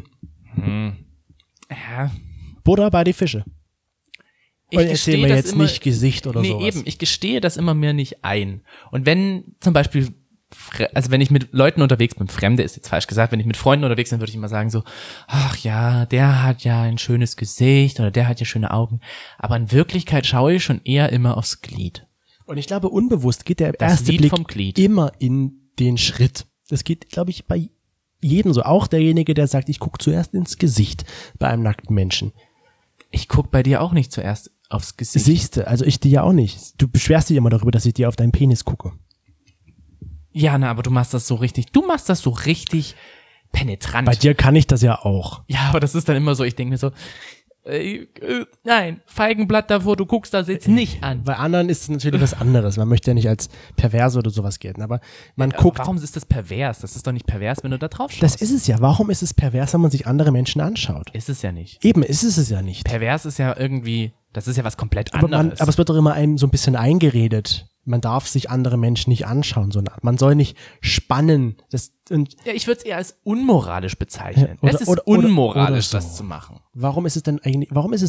Speaker 2: Ja.
Speaker 1: Butter bei die Fische.
Speaker 2: Ich
Speaker 1: Und erzähl mir
Speaker 2: das
Speaker 1: jetzt
Speaker 2: immer,
Speaker 1: nicht Gesicht oder sowas.
Speaker 2: Nee, eben, ich gestehe das immer mir nicht ein. Und wenn zum Beispiel, also wenn ich mit Leuten unterwegs bin, Fremde ist jetzt falsch gesagt, wenn ich mit Freunden unterwegs bin, würde ich immer sagen so, ach ja, der hat ja ein schönes Gesicht oder der hat ja schöne Augen. Aber in Wirklichkeit schaue ich schon eher immer aufs Glied.
Speaker 1: Und ich glaube, unbewusst geht der
Speaker 2: Das
Speaker 1: erste
Speaker 2: Lied
Speaker 1: Blick
Speaker 2: vom Glied.
Speaker 1: immer in den Schritt. Das geht, glaube ich, bei jedem so. Auch derjenige, der sagt, ich gucke zuerst ins Gesicht bei einem nackten Menschen.
Speaker 2: Ich guck bei dir auch nicht zuerst aufs Gesicht.
Speaker 1: Siehste, also ich dir ja auch nicht. Du beschwerst dich immer darüber, dass ich dir auf deinen Penis gucke.
Speaker 2: Ja, na, aber du machst das so richtig penetrant.
Speaker 1: Bei dir kann ich das ja auch.
Speaker 2: Ja, aber das ist dann immer so, ich denke mir so, nein, Feigenblatt davor, du guckst das jetzt nicht an.
Speaker 1: Bei anderen ist es natürlich was anderes. Man möchte ja nicht als pervers oder sowas gelten, aber man guckt.
Speaker 2: Warum ist das pervers? Das ist doch nicht pervers, wenn du da drauf schaust.
Speaker 1: Das ist es ja. Warum ist es pervers, wenn man sich andere Menschen anschaut?
Speaker 2: Ist es ja nicht.
Speaker 1: Eben, ist es ja nicht.
Speaker 2: Pervers ist ja irgendwie, das ist ja was komplett
Speaker 1: Aber
Speaker 2: anderes.
Speaker 1: es wird doch immer einem so ein bisschen eingeredet. Man darf sich andere Menschen nicht anschauen. Man soll nicht spannen.
Speaker 2: Ja, ich würde es eher als unmoralisch bezeichnen.
Speaker 1: Oder-
Speaker 2: Es ist
Speaker 1: oder-
Speaker 2: unmoralisch,
Speaker 1: oder so.
Speaker 2: das zu machen.
Speaker 1: Warum ist es denn eigentlich,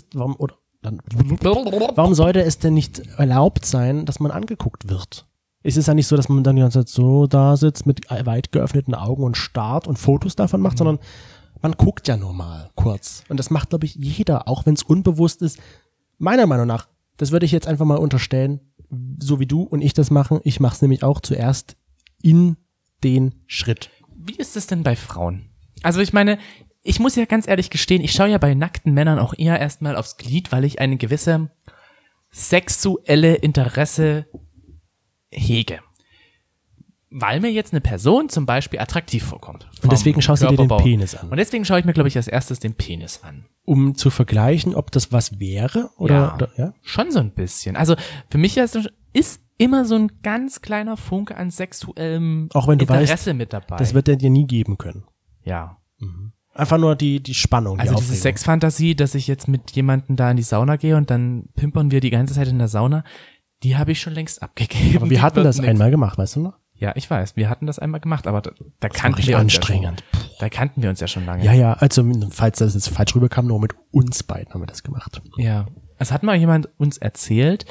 Speaker 1: warum sollte es denn nicht erlaubt sein, dass man angeguckt wird? Ist es ja nicht so, dass man dann die ganze Zeit so da sitzt mit weit geöffneten Augen und starrt und Fotos davon macht, sondern man guckt ja nur mal kurz. Und das macht, glaube ich, jeder, auch wenn es unbewusst ist. Meiner Meinung nach, das würde ich jetzt einfach mal unterstellen, so wie du und ich das machen. Ich mache es nämlich auch zuerst in den Schritt.
Speaker 2: Wie ist es denn bei Frauen? Also ich meine, ich muss ja ganz ehrlich gestehen, ich schaue ja bei nackten Männern auch eher erstmal aufs Glied, weil ich eine gewisse sexuelle Interesse hege. Weil mir jetzt eine Person zum Beispiel attraktiv vorkommt.
Speaker 1: Und deswegen schaust du dir den
Speaker 2: Körperbau.
Speaker 1: Penis an.
Speaker 2: Und deswegen schaue ich mir, glaube ich, als erstes den Penis an.
Speaker 1: Um zu vergleichen, ob das was wäre oder ja?
Speaker 2: Schon so ein bisschen. Also für mich ist immer so ein ganz kleiner Funke an sexuellem
Speaker 1: Auch wenn du
Speaker 2: Interesse
Speaker 1: weißt,
Speaker 2: mit dabei.
Speaker 1: Das wird er dir nie geben können.
Speaker 2: ja.
Speaker 1: Einfach nur die Spannung,
Speaker 2: Also
Speaker 1: die
Speaker 2: diese
Speaker 1: Aufregung.
Speaker 2: Sexfantasie, dass ich jetzt mit jemandem da in die Sauna gehe und dann pimpern wir die ganze Zeit in der Sauna, die habe ich schon längst abgegeben.
Speaker 1: Aber wir
Speaker 2: Die
Speaker 1: hatten
Speaker 2: wird
Speaker 1: das
Speaker 2: nix.
Speaker 1: einmal gemacht, weißt du noch?
Speaker 2: Ja, ich weiß, wir hatten das einmal gemacht, aber da
Speaker 1: war
Speaker 2: kannten
Speaker 1: richtig
Speaker 2: wir uns
Speaker 1: anstrengend.
Speaker 2: Ja schon. Da kannten wir uns ja schon lange.
Speaker 1: Ja, also falls das jetzt falsch rüberkam, nur mit uns beiden haben wir das gemacht.
Speaker 2: Ja. Es hat mal jemand uns erzählt,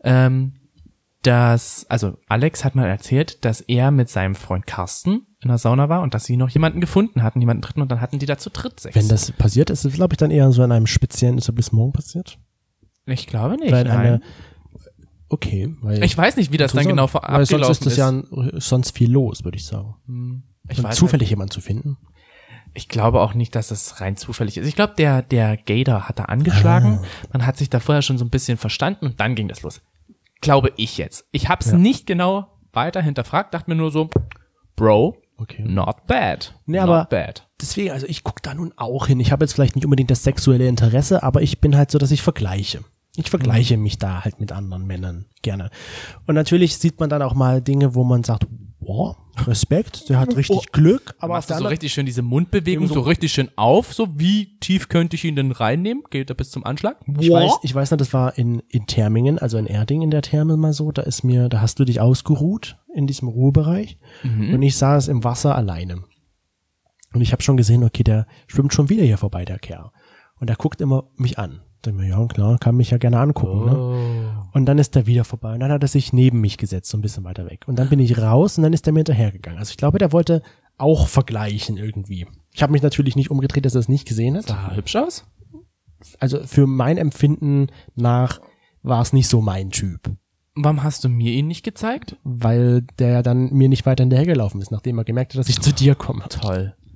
Speaker 2: also Alex hat mal erzählt, dass er mit seinem Freund Carsten in der Sauna war und dass sie noch jemanden gefunden hatten, jemanden dritten, und dann hatten die da zu dritt Sex.
Speaker 1: Wenn das passiert, ist es, glaube ich, dann eher so in einem speziellen Etablissement passiert.
Speaker 2: Ich glaube nicht,
Speaker 1: Weil
Speaker 2: nein.
Speaker 1: Okay. Weil
Speaker 2: Ich weiß nicht, wie das dann genau
Speaker 1: Weil sonst
Speaker 2: abgelaufen
Speaker 1: ist das ja sonst viel los, würde ich sagen.
Speaker 2: Ich weiß
Speaker 1: Zufällig jemanden zu finden.
Speaker 2: Ich glaube auch nicht, dass es rein zufällig ist. Ich glaube, der Gator hat da angeschlagen. Man hat sich da vorher schon so ein bisschen verstanden und dann ging das los. Glaube ich jetzt. Ich habe es nicht genau weiter hinterfragt, dachte mir nur so, Bro,
Speaker 1: Okay.
Speaker 2: not bad.
Speaker 1: Nee,
Speaker 2: not
Speaker 1: aber
Speaker 2: bad.
Speaker 1: deswegen, also ich gucke da nun auch hin. Ich habe jetzt vielleicht nicht unbedingt das sexuelle Interesse, aber ich bin halt so, dass ich vergleiche. Ich vergleiche mich da halt mit anderen Männern gerne. Und natürlich sieht man dann auch mal Dinge, wo man sagt, boah, Respekt, der hat richtig Glück. Aber auf
Speaker 2: Machst
Speaker 1: der
Speaker 2: du so
Speaker 1: anderen
Speaker 2: richtig schön diese Mundbewegung,
Speaker 1: so-
Speaker 2: so richtig schön auf, so wie tief könnte ich ihn denn reinnehmen? Geht er bis zum Anschlag?
Speaker 1: ich weiß noch, das war in Thermingen, also in Erding in der Therme mal so, da hast du dich ausgeruht in diesem Ruhebereich und ich saß im Wasser alleine. Und ich habe schon gesehen, okay, der schwimmt schon wieder hier vorbei, der Kerl. Und der guckt immer mich an. Dann mir, ja klar, kann mich ja gerne angucken. Ne? Und dann ist er wieder vorbei. Und dann hat er sich neben mich gesetzt, so ein bisschen weiter weg. Und dann bin ich raus und dann ist er mir hinterhergegangen. Also ich glaube, der wollte auch vergleichen irgendwie. Ich habe mich natürlich nicht umgedreht, dass er es nicht gesehen hat.
Speaker 2: Sah hübsch aus?
Speaker 1: Also für mein Empfinden nach war es nicht so mein Typ.
Speaker 2: Warum hast du mir ihn nicht gezeigt?
Speaker 1: Weil der dann mir nicht weiter hinterhergelaufen ist, nachdem er gemerkt hat, dass ich zu dir komme.
Speaker 2: Toll.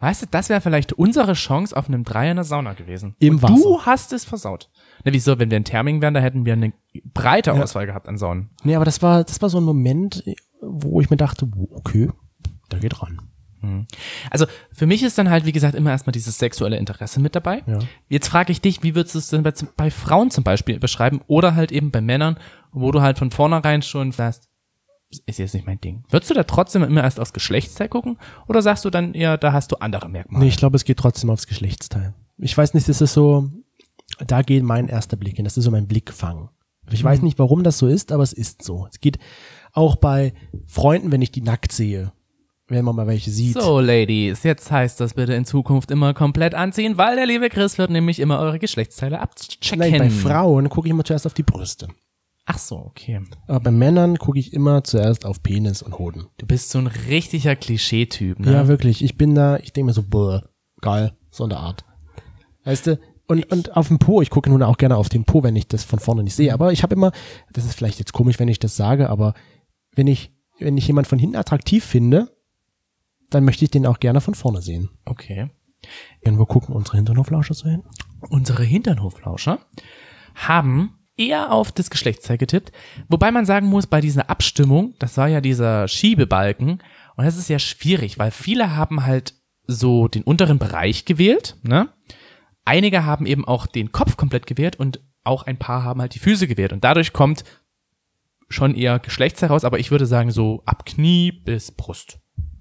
Speaker 2: Weißt du, das wäre vielleicht unsere Chance auf einem Dreier in der Sauna gewesen.
Speaker 1: Im
Speaker 2: Und
Speaker 1: Wasser.
Speaker 2: du hast es versaut. Na, wieso, wenn wir in Therming wären, da hätten wir eine breite Auswahl gehabt an Saunen.
Speaker 1: Nee, aber das war so ein Moment, wo ich mir dachte, okay, da geht ran.
Speaker 2: Also für mich ist dann halt, wie gesagt, immer erstmal dieses sexuelle Interesse mit dabei.
Speaker 1: Ja.
Speaker 2: Jetzt frage ich dich, wie würdest du es denn bei Frauen zum Beispiel beschreiben oder halt eben bei Männern, wo du halt von vornherein schon sagst, ist jetzt nicht mein Ding. Würdest du da trotzdem immer erst aufs Geschlechtsteil gucken oder sagst du dann eher, da hast du andere Merkmale?
Speaker 1: Nee, ich glaube, es geht trotzdem aufs Geschlechtsteil. Ich weiß nicht, das ist so, da geht mein erster Blick hin. Das ist so mein Blickfang. Ich weiß nicht, warum das so ist, aber es ist so. Es geht auch bei Freunden, wenn ich die nackt sehe, wenn man mal welche sieht.
Speaker 2: So, Ladies, jetzt heißt das bitte in Zukunft immer komplett anziehen, weil der liebe Chris wird nämlich immer eure Geschlechtsteile abchecken.
Speaker 1: Nein, bei Frauen gucke ich immer zuerst auf die Brüste.
Speaker 2: Ach so, okay.
Speaker 1: Aber bei Männern gucke ich immer zuerst auf Penis und Hoden.
Speaker 2: Du bist so ein richtiger Klischee-Typ, ne?
Speaker 1: Ja, wirklich. Ich denke mir so, boah, geil, so eine Art. Weißt du, und auf dem Po, ich gucke nun auch gerne auf den Po, wenn ich das von vorne nicht sehe. Aber ich habe immer, das ist vielleicht jetzt komisch, wenn ich das sage, aber wenn ich jemand von hinten attraktiv finde, dann möchte ich den auch gerne von vorne sehen.
Speaker 2: Okay.
Speaker 1: Irgendwo gucken unsere Hinternhoflauscher so hin?
Speaker 2: Unsere Hinternhoflauscher haben eher auf das Geschlechtsteil getippt, wobei man sagen muss, bei dieser Abstimmung, das war ja dieser Schiebebalken, und das ist ja schwierig, weil viele haben halt so den unteren Bereich gewählt, ne? Einige haben eben auch den Kopf komplett gewählt und auch ein paar haben halt die Füße gewählt und dadurch kommt schon eher Geschlechtsteil raus, aber ich würde sagen so ab Knie bis Brust.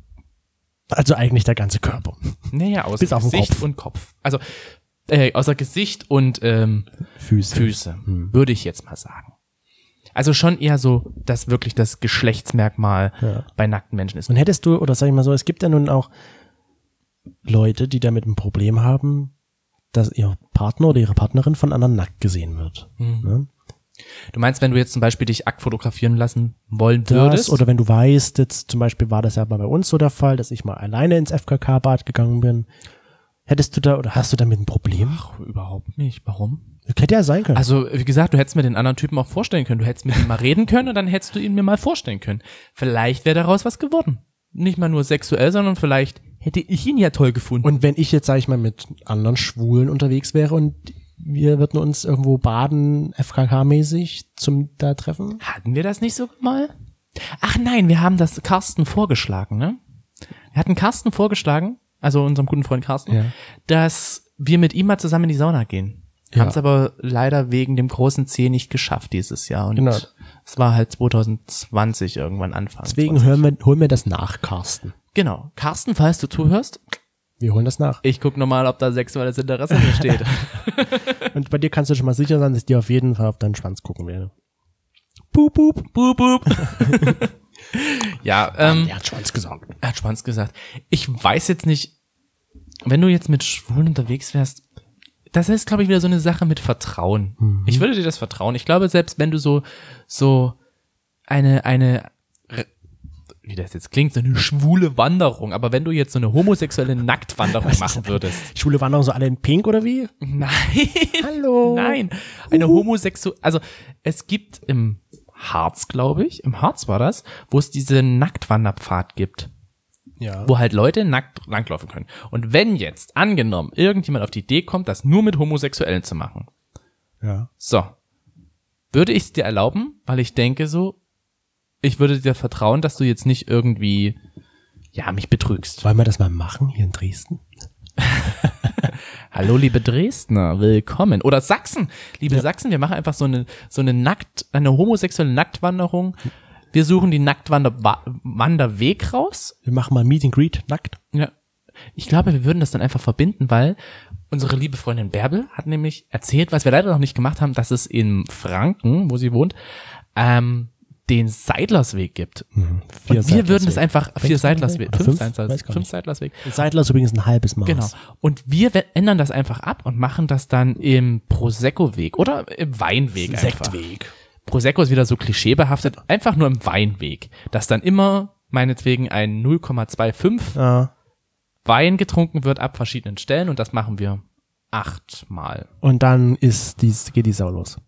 Speaker 1: Also eigentlich der ganze Körper.
Speaker 2: Naja, außer
Speaker 1: Bis auf den
Speaker 2: Gesicht
Speaker 1: Kopf.
Speaker 2: und Kopf. Also außer Gesicht und Füße, würde ich jetzt mal sagen. Also schon eher so, dass wirklich das Geschlechtsmerkmal bei nackten Menschen ist.
Speaker 1: Und hättest du, oder sag ich mal so, es gibt ja nun auch Leute, die damit ein Problem haben, dass ihr Partner oder ihre Partnerin von anderen nackt gesehen wird. Ne?
Speaker 2: Du meinst, wenn du jetzt zum Beispiel dich akt fotografieren lassen wollen würdest?
Speaker 1: Das, oder wenn du weißt, jetzt zum Beispiel war das ja bei uns so der Fall, dass ich mal alleine ins FKK-Bad gegangen bin. Hättest du da, oder hast du damit ein Problem?
Speaker 2: Ach, überhaupt nicht. Warum?
Speaker 1: Hätte ja sein können.
Speaker 2: Also, wie gesagt, du hättest mir den anderen Typen auch vorstellen können. Du hättest mit ihm mal reden können und dann hättest du ihn mir mal vorstellen können. Vielleicht wäre daraus was geworden. Nicht mal nur sexuell, sondern vielleicht hätte ich ihn ja toll gefunden.
Speaker 1: Und wenn ich jetzt, sag ich mal, mit anderen Schwulen unterwegs wäre und wir würden uns irgendwo baden, FKK-mäßig da treffen?
Speaker 2: Hatten wir das nicht so mal? Ach nein, wir haben das Carsten vorgeschlagen, ne? Wir hatten Carsten vorgeschlagen, also unserem guten Freund Carsten, dass wir mit ihm mal zusammen in die Sauna gehen.
Speaker 1: Ja.
Speaker 2: Haben es aber leider wegen dem großen C nicht geschafft dieses Jahr. Und
Speaker 1: Genau.
Speaker 2: es war halt 2020 irgendwann Anfang.
Speaker 1: Deswegen
Speaker 2: 20.
Speaker 1: holen wir das nach, Carsten.
Speaker 2: Genau. Carsten, falls du zuhörst,
Speaker 1: Wir holen das nach.
Speaker 2: ich guck nochmal, ob da sexuelles Interesse mir steht.
Speaker 1: Und bei dir kannst du schon mal sicher sein, dass ich dir auf jeden Fall auf deinen Schwanz gucken werde. Boop, boop.
Speaker 2: Boop, boop. Ja,
Speaker 1: Er hat Schwanz gesagt.
Speaker 2: er hat Schwanz gesagt. Ich weiß jetzt nicht, wenn du jetzt mit Schwulen unterwegs wärst, das ist, glaube ich, wieder so eine Sache mit Vertrauen. Ich würde dir das vertrauen. Ich glaube, selbst wenn du so eine, wie das jetzt klingt, so eine schwule Wanderung, aber wenn du jetzt so eine homosexuelle Nacktwanderung machen würdest.
Speaker 1: Schwule Wanderung so alle in Pink oder wie?
Speaker 2: Nein.
Speaker 1: Hallo.
Speaker 2: Nein. Eine homosexuelle, also es gibt im Harz, glaube ich, im Harz war das, wo es diese Nacktwanderpfad gibt.
Speaker 1: Ja.
Speaker 2: Wo halt Leute nackt langlaufen können. Und wenn jetzt, angenommen, irgendjemand auf die Idee kommt, das nur mit Homosexuellen zu machen,
Speaker 1: Ja.
Speaker 2: so, würde ich es dir erlauben, weil ich denke so, ich würde dir vertrauen, dass du jetzt nicht irgendwie, ja, mich betrügst.
Speaker 1: Wollen wir das mal machen hier in Dresden?
Speaker 2: Hallo, liebe Dresdner, willkommen. Oder Sachsen, liebe Sachsen, wir machen einfach so eine homosexuelle Nacktwanderung. Wir suchen die Nacktwanderweg raus.
Speaker 1: Wir machen mal Meet and Greet nackt.
Speaker 2: Ja. Ich glaube, wir würden das dann einfach verbinden, weil unsere liebe Freundin Bärbel hat nämlich erzählt, was wir leider noch nicht gemacht haben, dass es in Franken, wo sie wohnt, den Seidlersweg gibt. Und wir würden das einfach, 4 Seidlersweg, 5 Seidlersweg.
Speaker 1: Seidler ist übrigens ein halbes Maß.
Speaker 2: Genau. Und wir ändern das einfach ab und machen das dann im Prosecco-Weg oder im Weinweg einfach.
Speaker 1: Sektweg.
Speaker 2: Prosecco ist wieder so klischeebehaftet, einfach nur im Weinweg, dass dann immer meinetwegen ein 0,25
Speaker 1: Ja.
Speaker 2: Wein getrunken wird ab verschiedenen Stellen und das machen wir 8 Mal.
Speaker 1: Und dann geht die Sau los.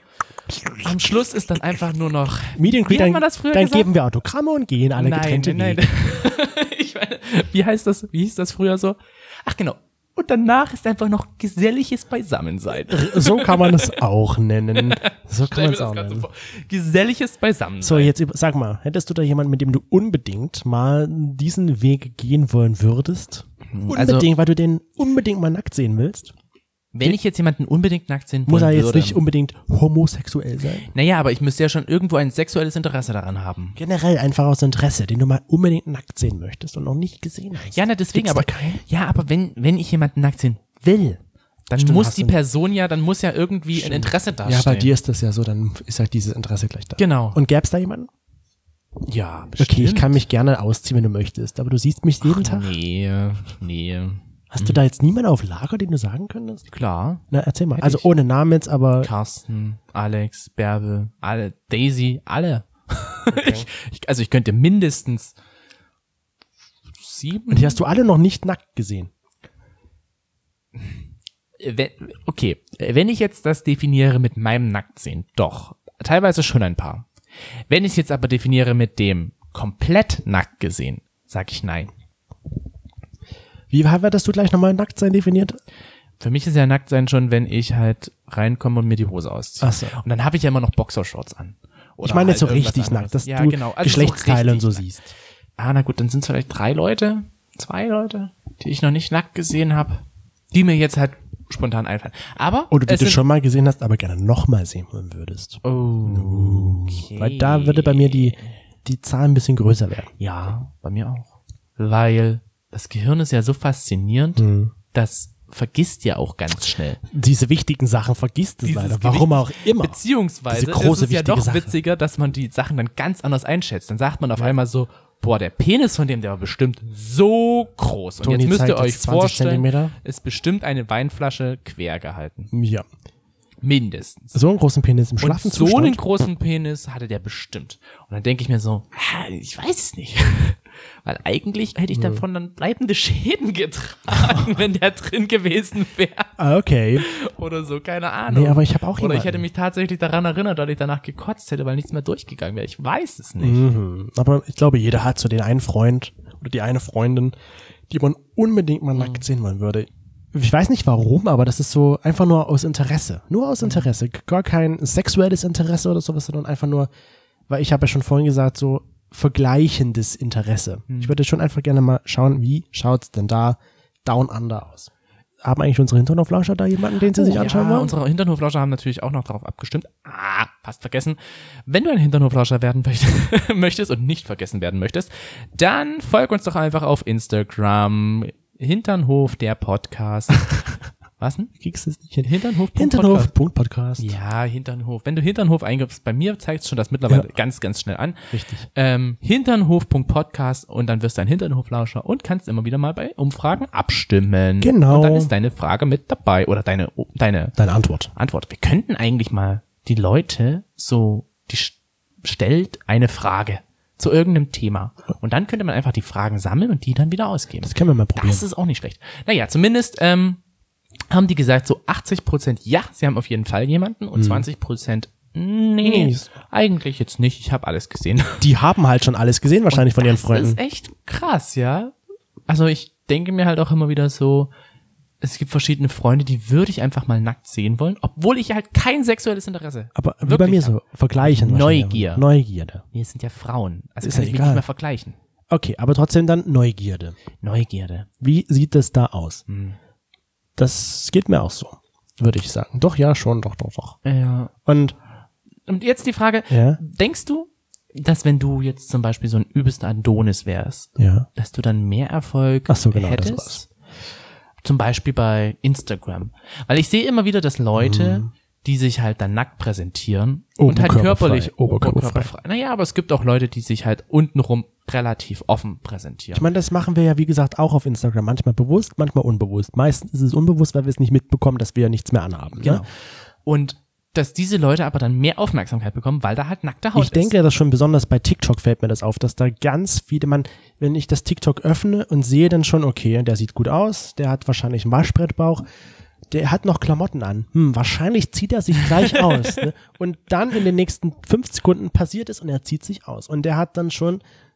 Speaker 2: Am Schluss ist dann einfach nur noch
Speaker 1: Meet and Greet,
Speaker 2: Wie hat man das früher
Speaker 1: dann
Speaker 2: gesagt?
Speaker 1: geben wir Autogramme und gehen alle getrennte
Speaker 2: nein.
Speaker 1: Wege.
Speaker 2: Ich meine, wie hieß das früher so? Ach genau. Und danach ist einfach noch geselliges Beisammensein.
Speaker 1: So kann man es auch nennen. So kann man es auch nennen.
Speaker 2: Geselliges Beisammensein.
Speaker 1: So, jetzt sag mal, hättest du da jemanden, mit dem du unbedingt mal diesen Weg gehen wollen würdest? Unbedingt, weil du den unbedingt mal nackt sehen willst?
Speaker 2: Wenn ich jetzt jemanden unbedingt nackt sehen
Speaker 1: Muss
Speaker 2: wollen
Speaker 1: er jetzt
Speaker 2: würde,
Speaker 1: nicht unbedingt homosexuell sein?
Speaker 2: naja, aber ich müsste ja schon irgendwo ein sexuelles Interesse daran haben.
Speaker 1: Generell einfach aus Interesse, den du mal unbedingt nackt sehen möchtest und noch nicht gesehen hast.
Speaker 2: Ja, na deswegen,
Speaker 1: Gibt's
Speaker 2: aber
Speaker 1: da keinen?
Speaker 2: ja, aber wenn ich jemanden nackt sehen will, dann
Speaker 1: Stimmt,
Speaker 2: muss
Speaker 1: hast
Speaker 2: die
Speaker 1: du-
Speaker 2: Person ja irgendwie ein Interesse darstellen.
Speaker 1: Ja, bei dir ist das ja so, dann ist halt dieses Interesse gleich da.
Speaker 2: Genau.
Speaker 1: Und gäb's da jemanden?
Speaker 2: Ja, bestimmt.
Speaker 1: Okay, ich kann mich gerne ausziehen, wenn du möchtest, aber du siehst mich jeden Tag.
Speaker 2: Nee.
Speaker 1: Hast du da jetzt niemanden auf Lager, den du sagen könntest?
Speaker 2: Klar.
Speaker 1: Na, erzähl mal.
Speaker 2: Hätte
Speaker 1: Also
Speaker 2: ich.
Speaker 1: ohne Namen jetzt, aber
Speaker 2: Carsten, Alex, Bärbel, alle, Daisy, alle. Ich könnte mindestens 7.
Speaker 1: und die hast du alle noch nicht nackt gesehen.
Speaker 2: Wenn ich jetzt das definiere mit meinem Nacktsein, doch, teilweise schon ein paar. Wenn ich es jetzt aber definiere mit dem komplett nackt gesehen, sag ich nein.
Speaker 1: Wie hattest du gleich nochmal Nacktsein definiert?
Speaker 2: Für mich ist ja Nacktsein schon, wenn ich halt reinkomme und mir die Hose ausziehe.
Speaker 1: Ach so.
Speaker 2: Und dann habe ich ja immer noch Boxershorts an. Oder
Speaker 1: Ich meine jetzt so
Speaker 2: halt irgendwas
Speaker 1: richtig
Speaker 2: anderes.
Speaker 1: nackt, dass
Speaker 2: ja,
Speaker 1: du
Speaker 2: genau. Also
Speaker 1: Geschlechtsteile und so
Speaker 2: richtig
Speaker 1: siehst.
Speaker 2: nackt. Na gut, dann sind es vielleicht 2 Leute, die ich noch nicht nackt gesehen habe, die mir jetzt halt spontan einfallen. Aber
Speaker 1: Oder die
Speaker 2: es
Speaker 1: du
Speaker 2: sind-
Speaker 1: schon mal gesehen hast, aber gerne nochmal sehen wollen würdest.
Speaker 2: Okay.
Speaker 1: Weil da würde bei mir die Zahl ein bisschen größer werden.
Speaker 2: Ja, bei mir auch. Weil das Gehirn ist ja so faszinierend, das vergisst ja auch ganz schnell.
Speaker 1: Diese wichtigen Sachen vergisst es
Speaker 2: Dieses
Speaker 1: leider. Warum auch immer.
Speaker 2: Beziehungsweise
Speaker 1: Diese große,
Speaker 2: ist es ja
Speaker 1: wichtige
Speaker 2: doch
Speaker 1: Sache.
Speaker 2: witziger, dass man die Sachen dann ganz anders einschätzt. Dann sagt man auf einmal so, boah, der Penis von dem, der war bestimmt so groß. Und
Speaker 1: Toni
Speaker 2: jetzt müsst ihr
Speaker 1: zeigt
Speaker 2: euch
Speaker 1: jetzt 20
Speaker 2: vorstellen,
Speaker 1: Zentimeter.
Speaker 2: ist bestimmt eine Weinflasche quer gehalten.
Speaker 1: Ja.
Speaker 2: Mindestens.
Speaker 1: So einen großen Penis im
Speaker 2: Und
Speaker 1: schlaffen
Speaker 2: so einen
Speaker 1: Zustand.
Speaker 2: großen Penis hatte der bestimmt. Und dann denke ich mir so, ich weiß es nicht. Weil eigentlich hätte ich davon dann bleibende Schäden getragen, wenn der drin gewesen wäre.
Speaker 1: Ah, okay.
Speaker 2: Oder so, keine Ahnung.
Speaker 1: Nee, aber ich habe auch
Speaker 2: Oder
Speaker 1: jemanden.
Speaker 2: ich hätte mich tatsächlich daran erinnert, dass ich danach gekotzt hätte, weil nichts mehr durchgegangen wäre. Ich weiß es nicht.
Speaker 1: Mhm. Aber ich glaube, jeder hat so den einen Freund oder die eine Freundin, die man unbedingt mal nackt sehen wollen würde. Ich weiß nicht warum, aber das ist so einfach nur aus Interesse. Nur aus Interesse. Gar kein sexuelles Interesse oder sowas, sondern einfach nur, weil ich habe ja schon vorhin gesagt, so vergleichendes Interesse. Ich würde schon einfach gerne mal schauen, wie schaut's denn da Down Under aus? Haben eigentlich unsere Hinternhoflauscher da jemanden, den sie sich anschauen wollen?
Speaker 2: Unsere Hinternhoflauscher haben natürlich auch noch darauf abgestimmt. Fast vergessen. Wenn du ein Hinternhoflauscher werden möchtest und nicht vergessen werden möchtest, dann folg uns doch einfach auf Instagram. Hinternhof, der Podcast. Was denn?
Speaker 1: Kriegst du es nicht hin?
Speaker 2: Hinternhof.podcast.
Speaker 1: Hinternhof.podcast.
Speaker 2: Ja, Hinternhof. Wenn du Hinternhof eingibst, bei mir zeigt es schon das mittlerweile
Speaker 1: Ja.
Speaker 2: ganz, ganz schnell an.
Speaker 1: Richtig.
Speaker 2: Hinternhof.podcast und dann wirst du ein Hinternhoflauscher und kannst immer wieder mal bei Umfragen abstimmen.
Speaker 1: Genau.
Speaker 2: Und dann ist deine Frage mit dabei oder deine
Speaker 1: Deine Antwort.
Speaker 2: Antwort. Wir könnten eigentlich mal die Leute stellt eine Frage zu irgendeinem Thema. Und dann könnte man einfach die Fragen sammeln und die dann wieder ausgeben.
Speaker 1: Das können wir mal probieren.
Speaker 2: Das ist auch nicht schlecht. Naja, zumindest haben die gesagt, so 80% ja, sie haben auf jeden Fall jemanden und 20% nee,
Speaker 1: Nee.
Speaker 2: eigentlich jetzt nicht. Ich habe alles gesehen.
Speaker 1: Die haben halt schon alles gesehen, wahrscheinlich von ihren
Speaker 2: Das
Speaker 1: Freunden.
Speaker 2: ist echt krass, ja. Also ich denke mir halt auch immer wieder so, es gibt verschiedene Freunde, die würde ich einfach mal nackt sehen wollen, obwohl ich halt kein sexuelles Interesse.
Speaker 1: Aber wie
Speaker 2: wirklich
Speaker 1: bei mir
Speaker 2: habe.
Speaker 1: so, vergleichen. wahrscheinlich.
Speaker 2: Neugier.
Speaker 1: Neugierde.
Speaker 2: Nee, es sind ja Frauen. Also
Speaker 1: Ist
Speaker 2: kann
Speaker 1: ja
Speaker 2: ich mich
Speaker 1: egal.
Speaker 2: nicht mehr vergleichen.
Speaker 1: Okay, aber trotzdem dann Neugierde.
Speaker 2: Neugierde.
Speaker 1: Wie sieht das da aus? Das geht mir auch so, würde ich sagen. Doch, ja, schon, doch.
Speaker 2: Ja.
Speaker 1: Und,
Speaker 2: Und jetzt die Frage,
Speaker 1: ja,
Speaker 2: denkst du, dass wenn du jetzt zum Beispiel so ein übelster Adonis wärst,
Speaker 1: ja.
Speaker 2: dass du dann mehr Erfolg
Speaker 1: Ach so, genau,
Speaker 2: hättest?
Speaker 1: das war's.
Speaker 2: Zum Beispiel bei Instagram. Weil ich sehe immer wieder, dass Leute, die sich halt dann nackt präsentieren und halt körperlich
Speaker 1: Oberkörperfrei.
Speaker 2: Naja, aber es gibt auch Leute, die sich halt untenrum relativ offen präsentieren.
Speaker 1: Ich meine, das machen wir ja, wie gesagt, auch auf Instagram. Manchmal bewusst, manchmal unbewusst. Meistens ist es unbewusst, weil wir es nicht mitbekommen, dass wir ja nichts mehr anhaben.
Speaker 2: Genau.
Speaker 1: Ne?
Speaker 2: Und dass diese Leute aber dann mehr Aufmerksamkeit bekommen, weil da halt nackte Haut
Speaker 1: Ich denke, dass schon besonders bei TikTok fällt mir das auf, dass da ganz viele, wenn ich das TikTok öffne und sehe dann schon, okay, der sieht gut aus, der hat wahrscheinlich einen Waschbrettbauch, der hat noch Klamotten an. Wahrscheinlich zieht er sich gleich aus. Ne? Und dann in den nächsten 5 Sekunden passiert es und er zieht sich aus. Und der hat dann schon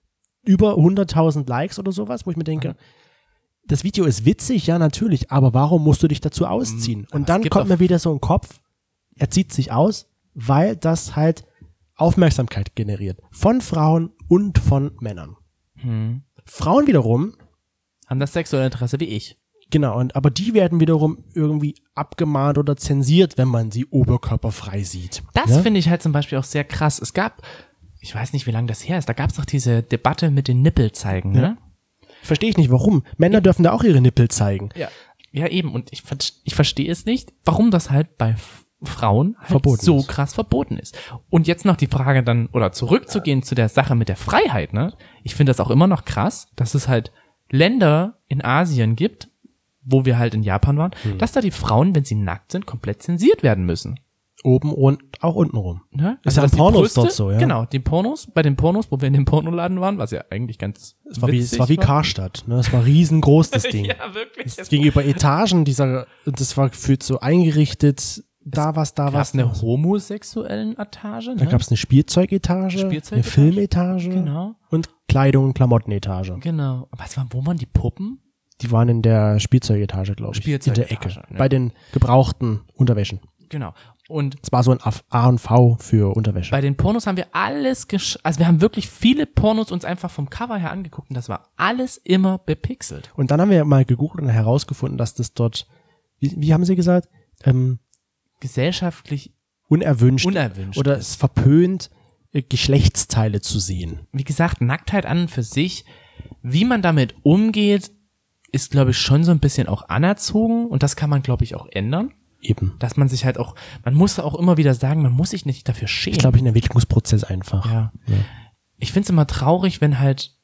Speaker 1: über 100.000 Likes oder sowas, wo ich mir denke, das Video ist witzig, ja natürlich, aber warum musst du dich dazu ausziehen? Und dann kommt mir wieder so ein Kopf, er zieht sich aus, weil das halt Aufmerksamkeit generiert. Von Frauen und von Männern. Frauen wiederum
Speaker 2: haben das sexuelle Interesse wie ich.
Speaker 1: Genau, aber die werden wiederum irgendwie abgemahnt oder zensiert, wenn man sie oberkörperfrei sieht.
Speaker 2: Das finde ich halt zum Beispiel auch sehr krass. Es gab, ich weiß nicht, wie lange das her ist, da gab es doch diese Debatte mit den Nippel zeigen, ne?
Speaker 1: Verstehe ich nicht, warum. Männer dürfen da auch ihre Nippel zeigen.
Speaker 2: Ja, eben. Und ich verstehe es nicht, warum das halt bei Frauen halt
Speaker 1: verboten
Speaker 2: so
Speaker 1: ist.
Speaker 2: Krass verboten ist. Und jetzt noch die Frage dann, oder zurückzugehen zu der Sache mit der Freiheit, ne? Ich finde das auch immer noch krass, dass es halt Länder in Asien gibt, wo wir halt in Japan waren, dass da die Frauen, wenn sie nackt sind, komplett zensiert werden müssen.
Speaker 1: Oben und auch unten rum.
Speaker 2: Ne?
Speaker 1: Ist ja
Speaker 2: dass
Speaker 1: in
Speaker 2: die
Speaker 1: Pornos
Speaker 2: Brüste,
Speaker 1: dort so, ja.
Speaker 2: Genau, bei den Pornos, wo wir in dem Pornoladen waren, was ja eigentlich ganz
Speaker 1: Es war
Speaker 2: witzig
Speaker 1: wie Karstadt, ne? Es war riesengroß, das Ding.
Speaker 2: Ja, wirklich.
Speaker 1: Es ging über Etagen, das war gefühlt so eingerichtet, da was.
Speaker 2: Gab's eine homosexuellen Etage, ne?
Speaker 1: Da gab's eine Spielzeugetage, eine Filmetage
Speaker 2: Genau.
Speaker 1: und Kleidung- und Klamottenetage.
Speaker 2: Genau. Wo waren die Puppen?
Speaker 1: Die waren in der Spielzeugetage, glaube ich. In der Ecke.
Speaker 2: Ne?
Speaker 1: Bei den gebrauchten Unterwäschen.
Speaker 2: Genau. Und
Speaker 1: es war so ein A und V für Unterwäsche.
Speaker 2: bei den Pornos haben wir alles also wir haben wirklich viele Pornos uns einfach vom Cover her angeguckt und das war alles immer bepixelt.
Speaker 1: Und dann haben wir mal gegoogelt und herausgefunden, dass das dort, wie haben sie gesagt,
Speaker 2: Gesellschaftlich
Speaker 1: unerwünscht oder
Speaker 2: ist.
Speaker 1: es verpönt, Geschlechtsteile zu sehen.
Speaker 2: Wie gesagt, Nacktheit an und für sich, wie man damit umgeht, ist, glaube ich, schon so ein bisschen auch anerzogen und das kann man, glaube ich, auch ändern.
Speaker 1: Eben.
Speaker 2: Dass man sich halt auch, man muss auch immer wieder sagen, man muss sich nicht dafür schämen.
Speaker 1: Ich glaube, ein Entwicklungsprozess einfach.
Speaker 2: Ja. Ich finde es immer traurig, wenn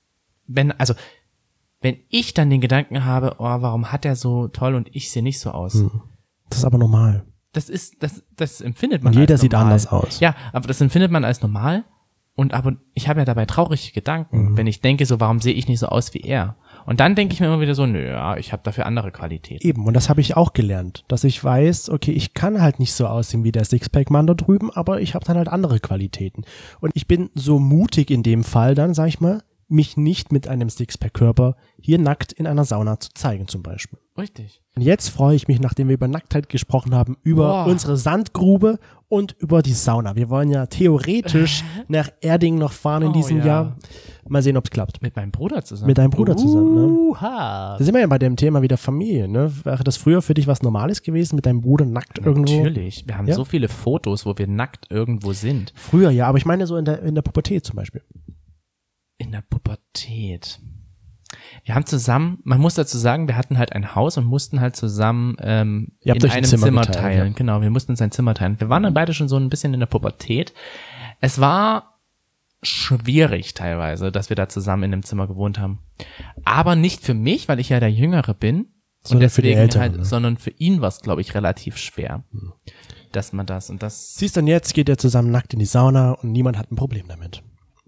Speaker 2: ich dann den Gedanken habe, oh, warum hat er so toll und ich sehe nicht so aus.
Speaker 1: Das ist aber normal.
Speaker 2: Das empfindet man
Speaker 1: Und jeder
Speaker 2: als
Speaker 1: sieht
Speaker 2: normal.
Speaker 1: anders aus.
Speaker 2: Ja, aber das empfindet man als normal aber ich habe ja dabei traurige Gedanken, wenn ich denke so, warum sehe ich nicht so aus wie er? Und dann denke ich mir immer wieder so, ich habe dafür andere Qualitäten.
Speaker 1: Eben, und das habe ich auch gelernt, dass ich weiß, okay, ich kann halt nicht so aussehen wie der Sixpack-Mann da drüben, aber ich habe dann halt andere Qualitäten. Und ich bin so mutig in dem Fall dann, sag ich mal, mich nicht mit einem Sixpack-Körper hier nackt in einer Sauna zu zeigen zum Beispiel.
Speaker 2: Richtig.
Speaker 1: Und jetzt freue ich mich, nachdem wir über Nacktheit gesprochen haben, über unsere Sandgrube und über die Sauna. Wir wollen ja theoretisch nach Erding noch fahren in diesem Jahr. Mal sehen, ob es klappt.
Speaker 2: Mit meinem Bruder zusammen.
Speaker 1: Mit deinem Bruder zusammen, ne? Da sind wir ja bei dem Thema wieder Familie, ne? Wäre das früher für dich was Normales gewesen, mit deinem Bruder nackt irgendwo?
Speaker 2: Natürlich. Wir haben so viele Fotos, wo wir nackt irgendwo sind.
Speaker 1: Früher, ja, aber ich meine so in der Pubertät zum Beispiel.
Speaker 2: In der Pubertät. Wir haben zusammen, man muss dazu sagen, wir hatten halt ein Haus und mussten halt zusammen in einem Zimmer teilen. Ja. Genau, wir mussten uns ein Zimmer teilen. Wir waren dann beide schon so ein bisschen in der Pubertät. Es war schwierig teilweise, dass wir da zusammen in einem Zimmer gewohnt haben. Aber nicht für mich, weil ich ja der Jüngere bin.
Speaker 1: Sondern
Speaker 2: und deswegen
Speaker 1: für die Älteren,
Speaker 2: halt,
Speaker 1: ne?
Speaker 2: sondern für ihn war es, glaube ich, relativ schwer, dass man das und das.
Speaker 1: Siehst du, und jetzt geht er zusammen nackt in die Sauna und niemand hat ein Problem damit.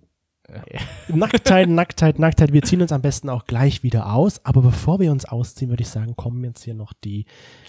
Speaker 1: Nacktheit. Wir ziehen uns am besten auch gleich wieder aus. Aber bevor wir uns ausziehen, würde ich sagen, kommen jetzt hier noch die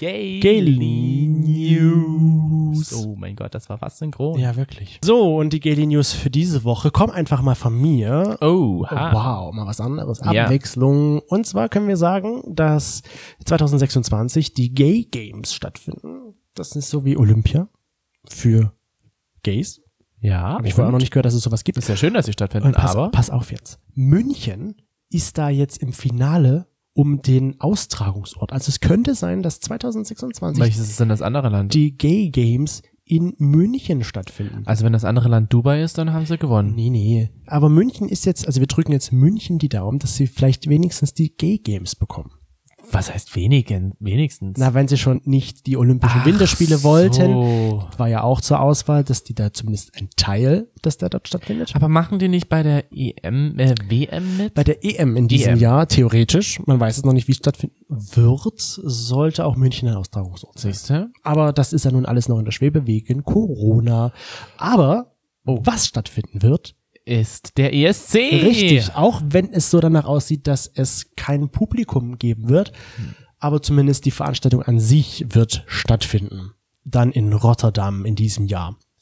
Speaker 1: Gaily News.
Speaker 2: Oh mein Gott, das war fast synchron.
Speaker 1: Ja, wirklich. So, und die Gaily News für diese Woche kommen einfach mal von mir.
Speaker 2: Oh,
Speaker 1: wow, mal was anderes.
Speaker 2: Ja.
Speaker 1: Abwechslung. Und zwar können wir sagen, dass 2026 die Gay Games stattfinden. Das ist so wie Olympia für Gays.
Speaker 2: Ja.
Speaker 1: Habe ich vorher auch noch nicht gehört, dass es sowas gibt.
Speaker 2: Ist ja schön, dass sie stattfinden,
Speaker 1: Und pass auf jetzt. München ist da jetzt im Finale um den Austragungsort. Also es könnte sein, dass 2026
Speaker 2: Welches ist denn das andere Land?
Speaker 1: die Gay Games in München stattfinden.
Speaker 2: Also wenn das andere Land Dubai ist, dann haben sie gewonnen.
Speaker 1: Nee. Aber München ist jetzt, also wir drücken jetzt München die Daumen, dass sie vielleicht wenigstens die Gay Games bekommen.
Speaker 2: Was heißt wenigstens?
Speaker 1: Na, wenn sie schon nicht die Olympischen Winterspiele wollten, war ja auch zur Auswahl, dass die da zumindest ein Teil, dass der dort stattfindet.
Speaker 2: Aber machen die nicht bei der WM mit?
Speaker 1: Bei der EM in diesem Jahr, theoretisch, man weiß es noch nicht, wie es stattfinden wird, sollte auch München ein Austragungsort sein.
Speaker 2: Siehste?
Speaker 1: Aber das ist ja nun alles noch in der Schwebe wegen Corona. Aber was stattfinden wird,
Speaker 2: ist der ESC.
Speaker 1: Richtig, auch wenn es so danach aussieht, dass es kein Publikum geben wird, aber zumindest die Veranstaltung an sich wird stattfinden. Dann in Rotterdam in diesem Jahr.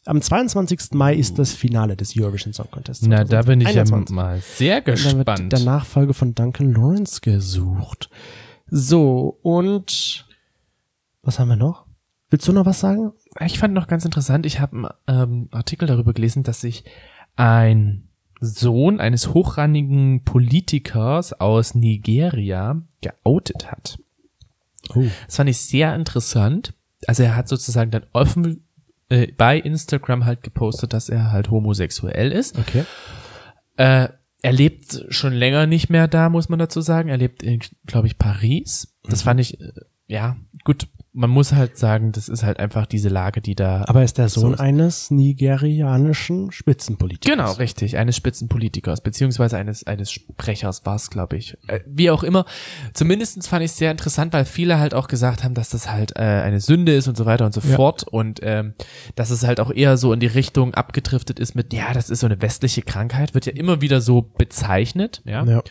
Speaker 1: Am 22. Mai ist das Finale des Eurovision Song Contest.
Speaker 2: Na, da bin ich ja
Speaker 1: 2021.
Speaker 2: mal sehr
Speaker 1: Und da wird
Speaker 2: gespannt.
Speaker 1: der Nachfolge von Duncan Lawrence gesucht. So, und was haben wir noch? Willst du noch was sagen?
Speaker 2: Ich fand noch ganz interessant, ich habe einen Artikel darüber gelesen, dass sich ein Sohn eines hochrangigen Politikers aus Nigeria geoutet hat.
Speaker 1: Oh.
Speaker 2: Das fand ich sehr interessant. Also er hat sozusagen dann offen bei Instagram halt gepostet, dass er halt homosexuell ist.
Speaker 1: Okay.
Speaker 2: Er lebt schon länger nicht mehr da, muss man dazu sagen. Er lebt in, glaube ich, Paris. Das fand ich, ja, gut. Man muss halt sagen, das ist halt einfach diese Lage, die da...
Speaker 1: Aber er ist der Sohn
Speaker 2: so-
Speaker 1: eines nigerianischen Spitzenpolitikers.
Speaker 2: Genau, richtig. Eines Spitzenpolitikers, beziehungsweise eines Sprechers war es, glaube ich. Wie auch immer. Zumindestens fand ich es sehr interessant, weil viele halt auch gesagt haben, dass das halt eine Sünde ist und so weiter und so
Speaker 1: Ja.
Speaker 2: fort. Und dass es halt auch eher so in die Richtung abgedriftet ist mit, ja, das ist so eine westliche Krankheit, wird ja immer wieder so bezeichnet. Ja.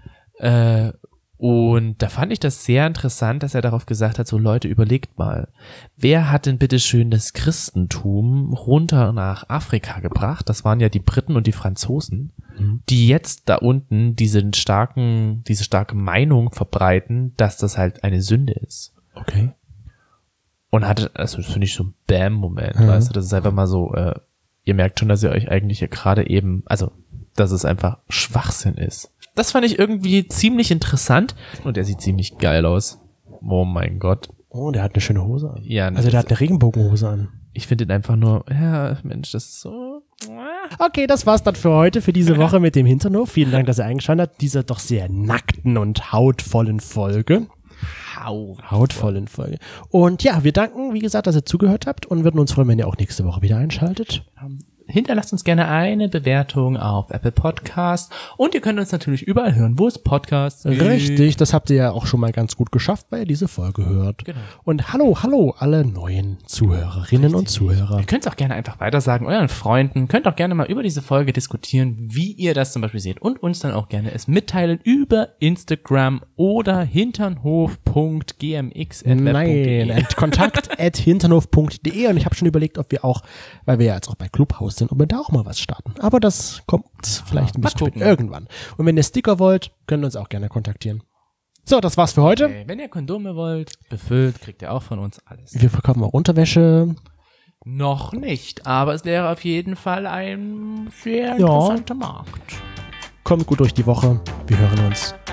Speaker 2: Und da fand ich das sehr interessant, dass er darauf gesagt hat, so Leute, überlegt mal, wer hat denn bitte schön das Christentum runter nach Afrika gebracht? Das waren ja die Briten und die Franzosen, die jetzt da unten diese starke Meinung verbreiten, dass das halt eine Sünde ist.
Speaker 1: Okay.
Speaker 2: Und hatte, also das finde ich so ein Bam-Moment,
Speaker 1: Mhm.
Speaker 2: weißt du, das ist einfach mal so, ihr merkt schon, dass ihr euch eigentlich hier gerade eben, also, dass es einfach Schwachsinn ist. Das fand ich irgendwie ziemlich interessant und er sieht ziemlich geil aus. Oh mein Gott.
Speaker 1: Oh, der hat eine schöne Hose an.
Speaker 2: Ja,
Speaker 1: Also der hat eine Regenbogenhose an.
Speaker 2: ich finde ihn einfach nur, ja, Mensch, das ist so.
Speaker 1: Okay, das war's dann für heute, für diese Woche mit dem Hinternhof. Vielen Dank, dass ihr eingeschaltet habt. Dieser doch sehr nackten und hautvollen Folge. Hautvollen Folge. Und ja, wir danken, wie gesagt, dass ihr zugehört habt und würden uns freuen, wenn ihr auch nächste Woche wieder einschaltet.
Speaker 2: Hinterlasst uns gerne eine Bewertung auf Apple Podcast und ihr könnt uns natürlich überall hören, wo es Podcasts gibt.
Speaker 1: Richtig, das habt ihr ja auch schon mal ganz gut geschafft, weil ihr diese Folge hört.
Speaker 2: Genau.
Speaker 1: Und hallo, alle neuen Zuhörerinnen und Zuhörer.
Speaker 2: Ihr könnt es auch gerne einfach weitersagen, euren Freunden. Könnt auch gerne mal über diese Folge diskutieren, wie ihr das zum Beispiel seht. Und uns dann auch gerne es mitteilen über Instagram oder hinternhof.gmx@web.de.
Speaker 1: Nein, kontakt@hinternhof.de und ich habe schon überlegt, ob wir auch, weil wir ja jetzt auch bei Clubhouse sind, ob wir da auch mal was starten. Aber das kommt vielleicht ein
Speaker 2: mal
Speaker 1: bisschen
Speaker 2: gucken.
Speaker 1: später, irgendwann. Und wenn ihr Sticker wollt, könnt ihr uns auch gerne kontaktieren. So, das war's für heute.
Speaker 2: Okay, wenn ihr Kondome wollt, befüllt, kriegt ihr auch von uns alles.
Speaker 1: Wir verkaufen auch Unterwäsche.
Speaker 2: Noch nicht, aber es wäre auf jeden Fall ein sehr
Speaker 1: Ja.
Speaker 2: interessanter Markt.
Speaker 1: Kommt gut durch die Woche. Wir hören uns.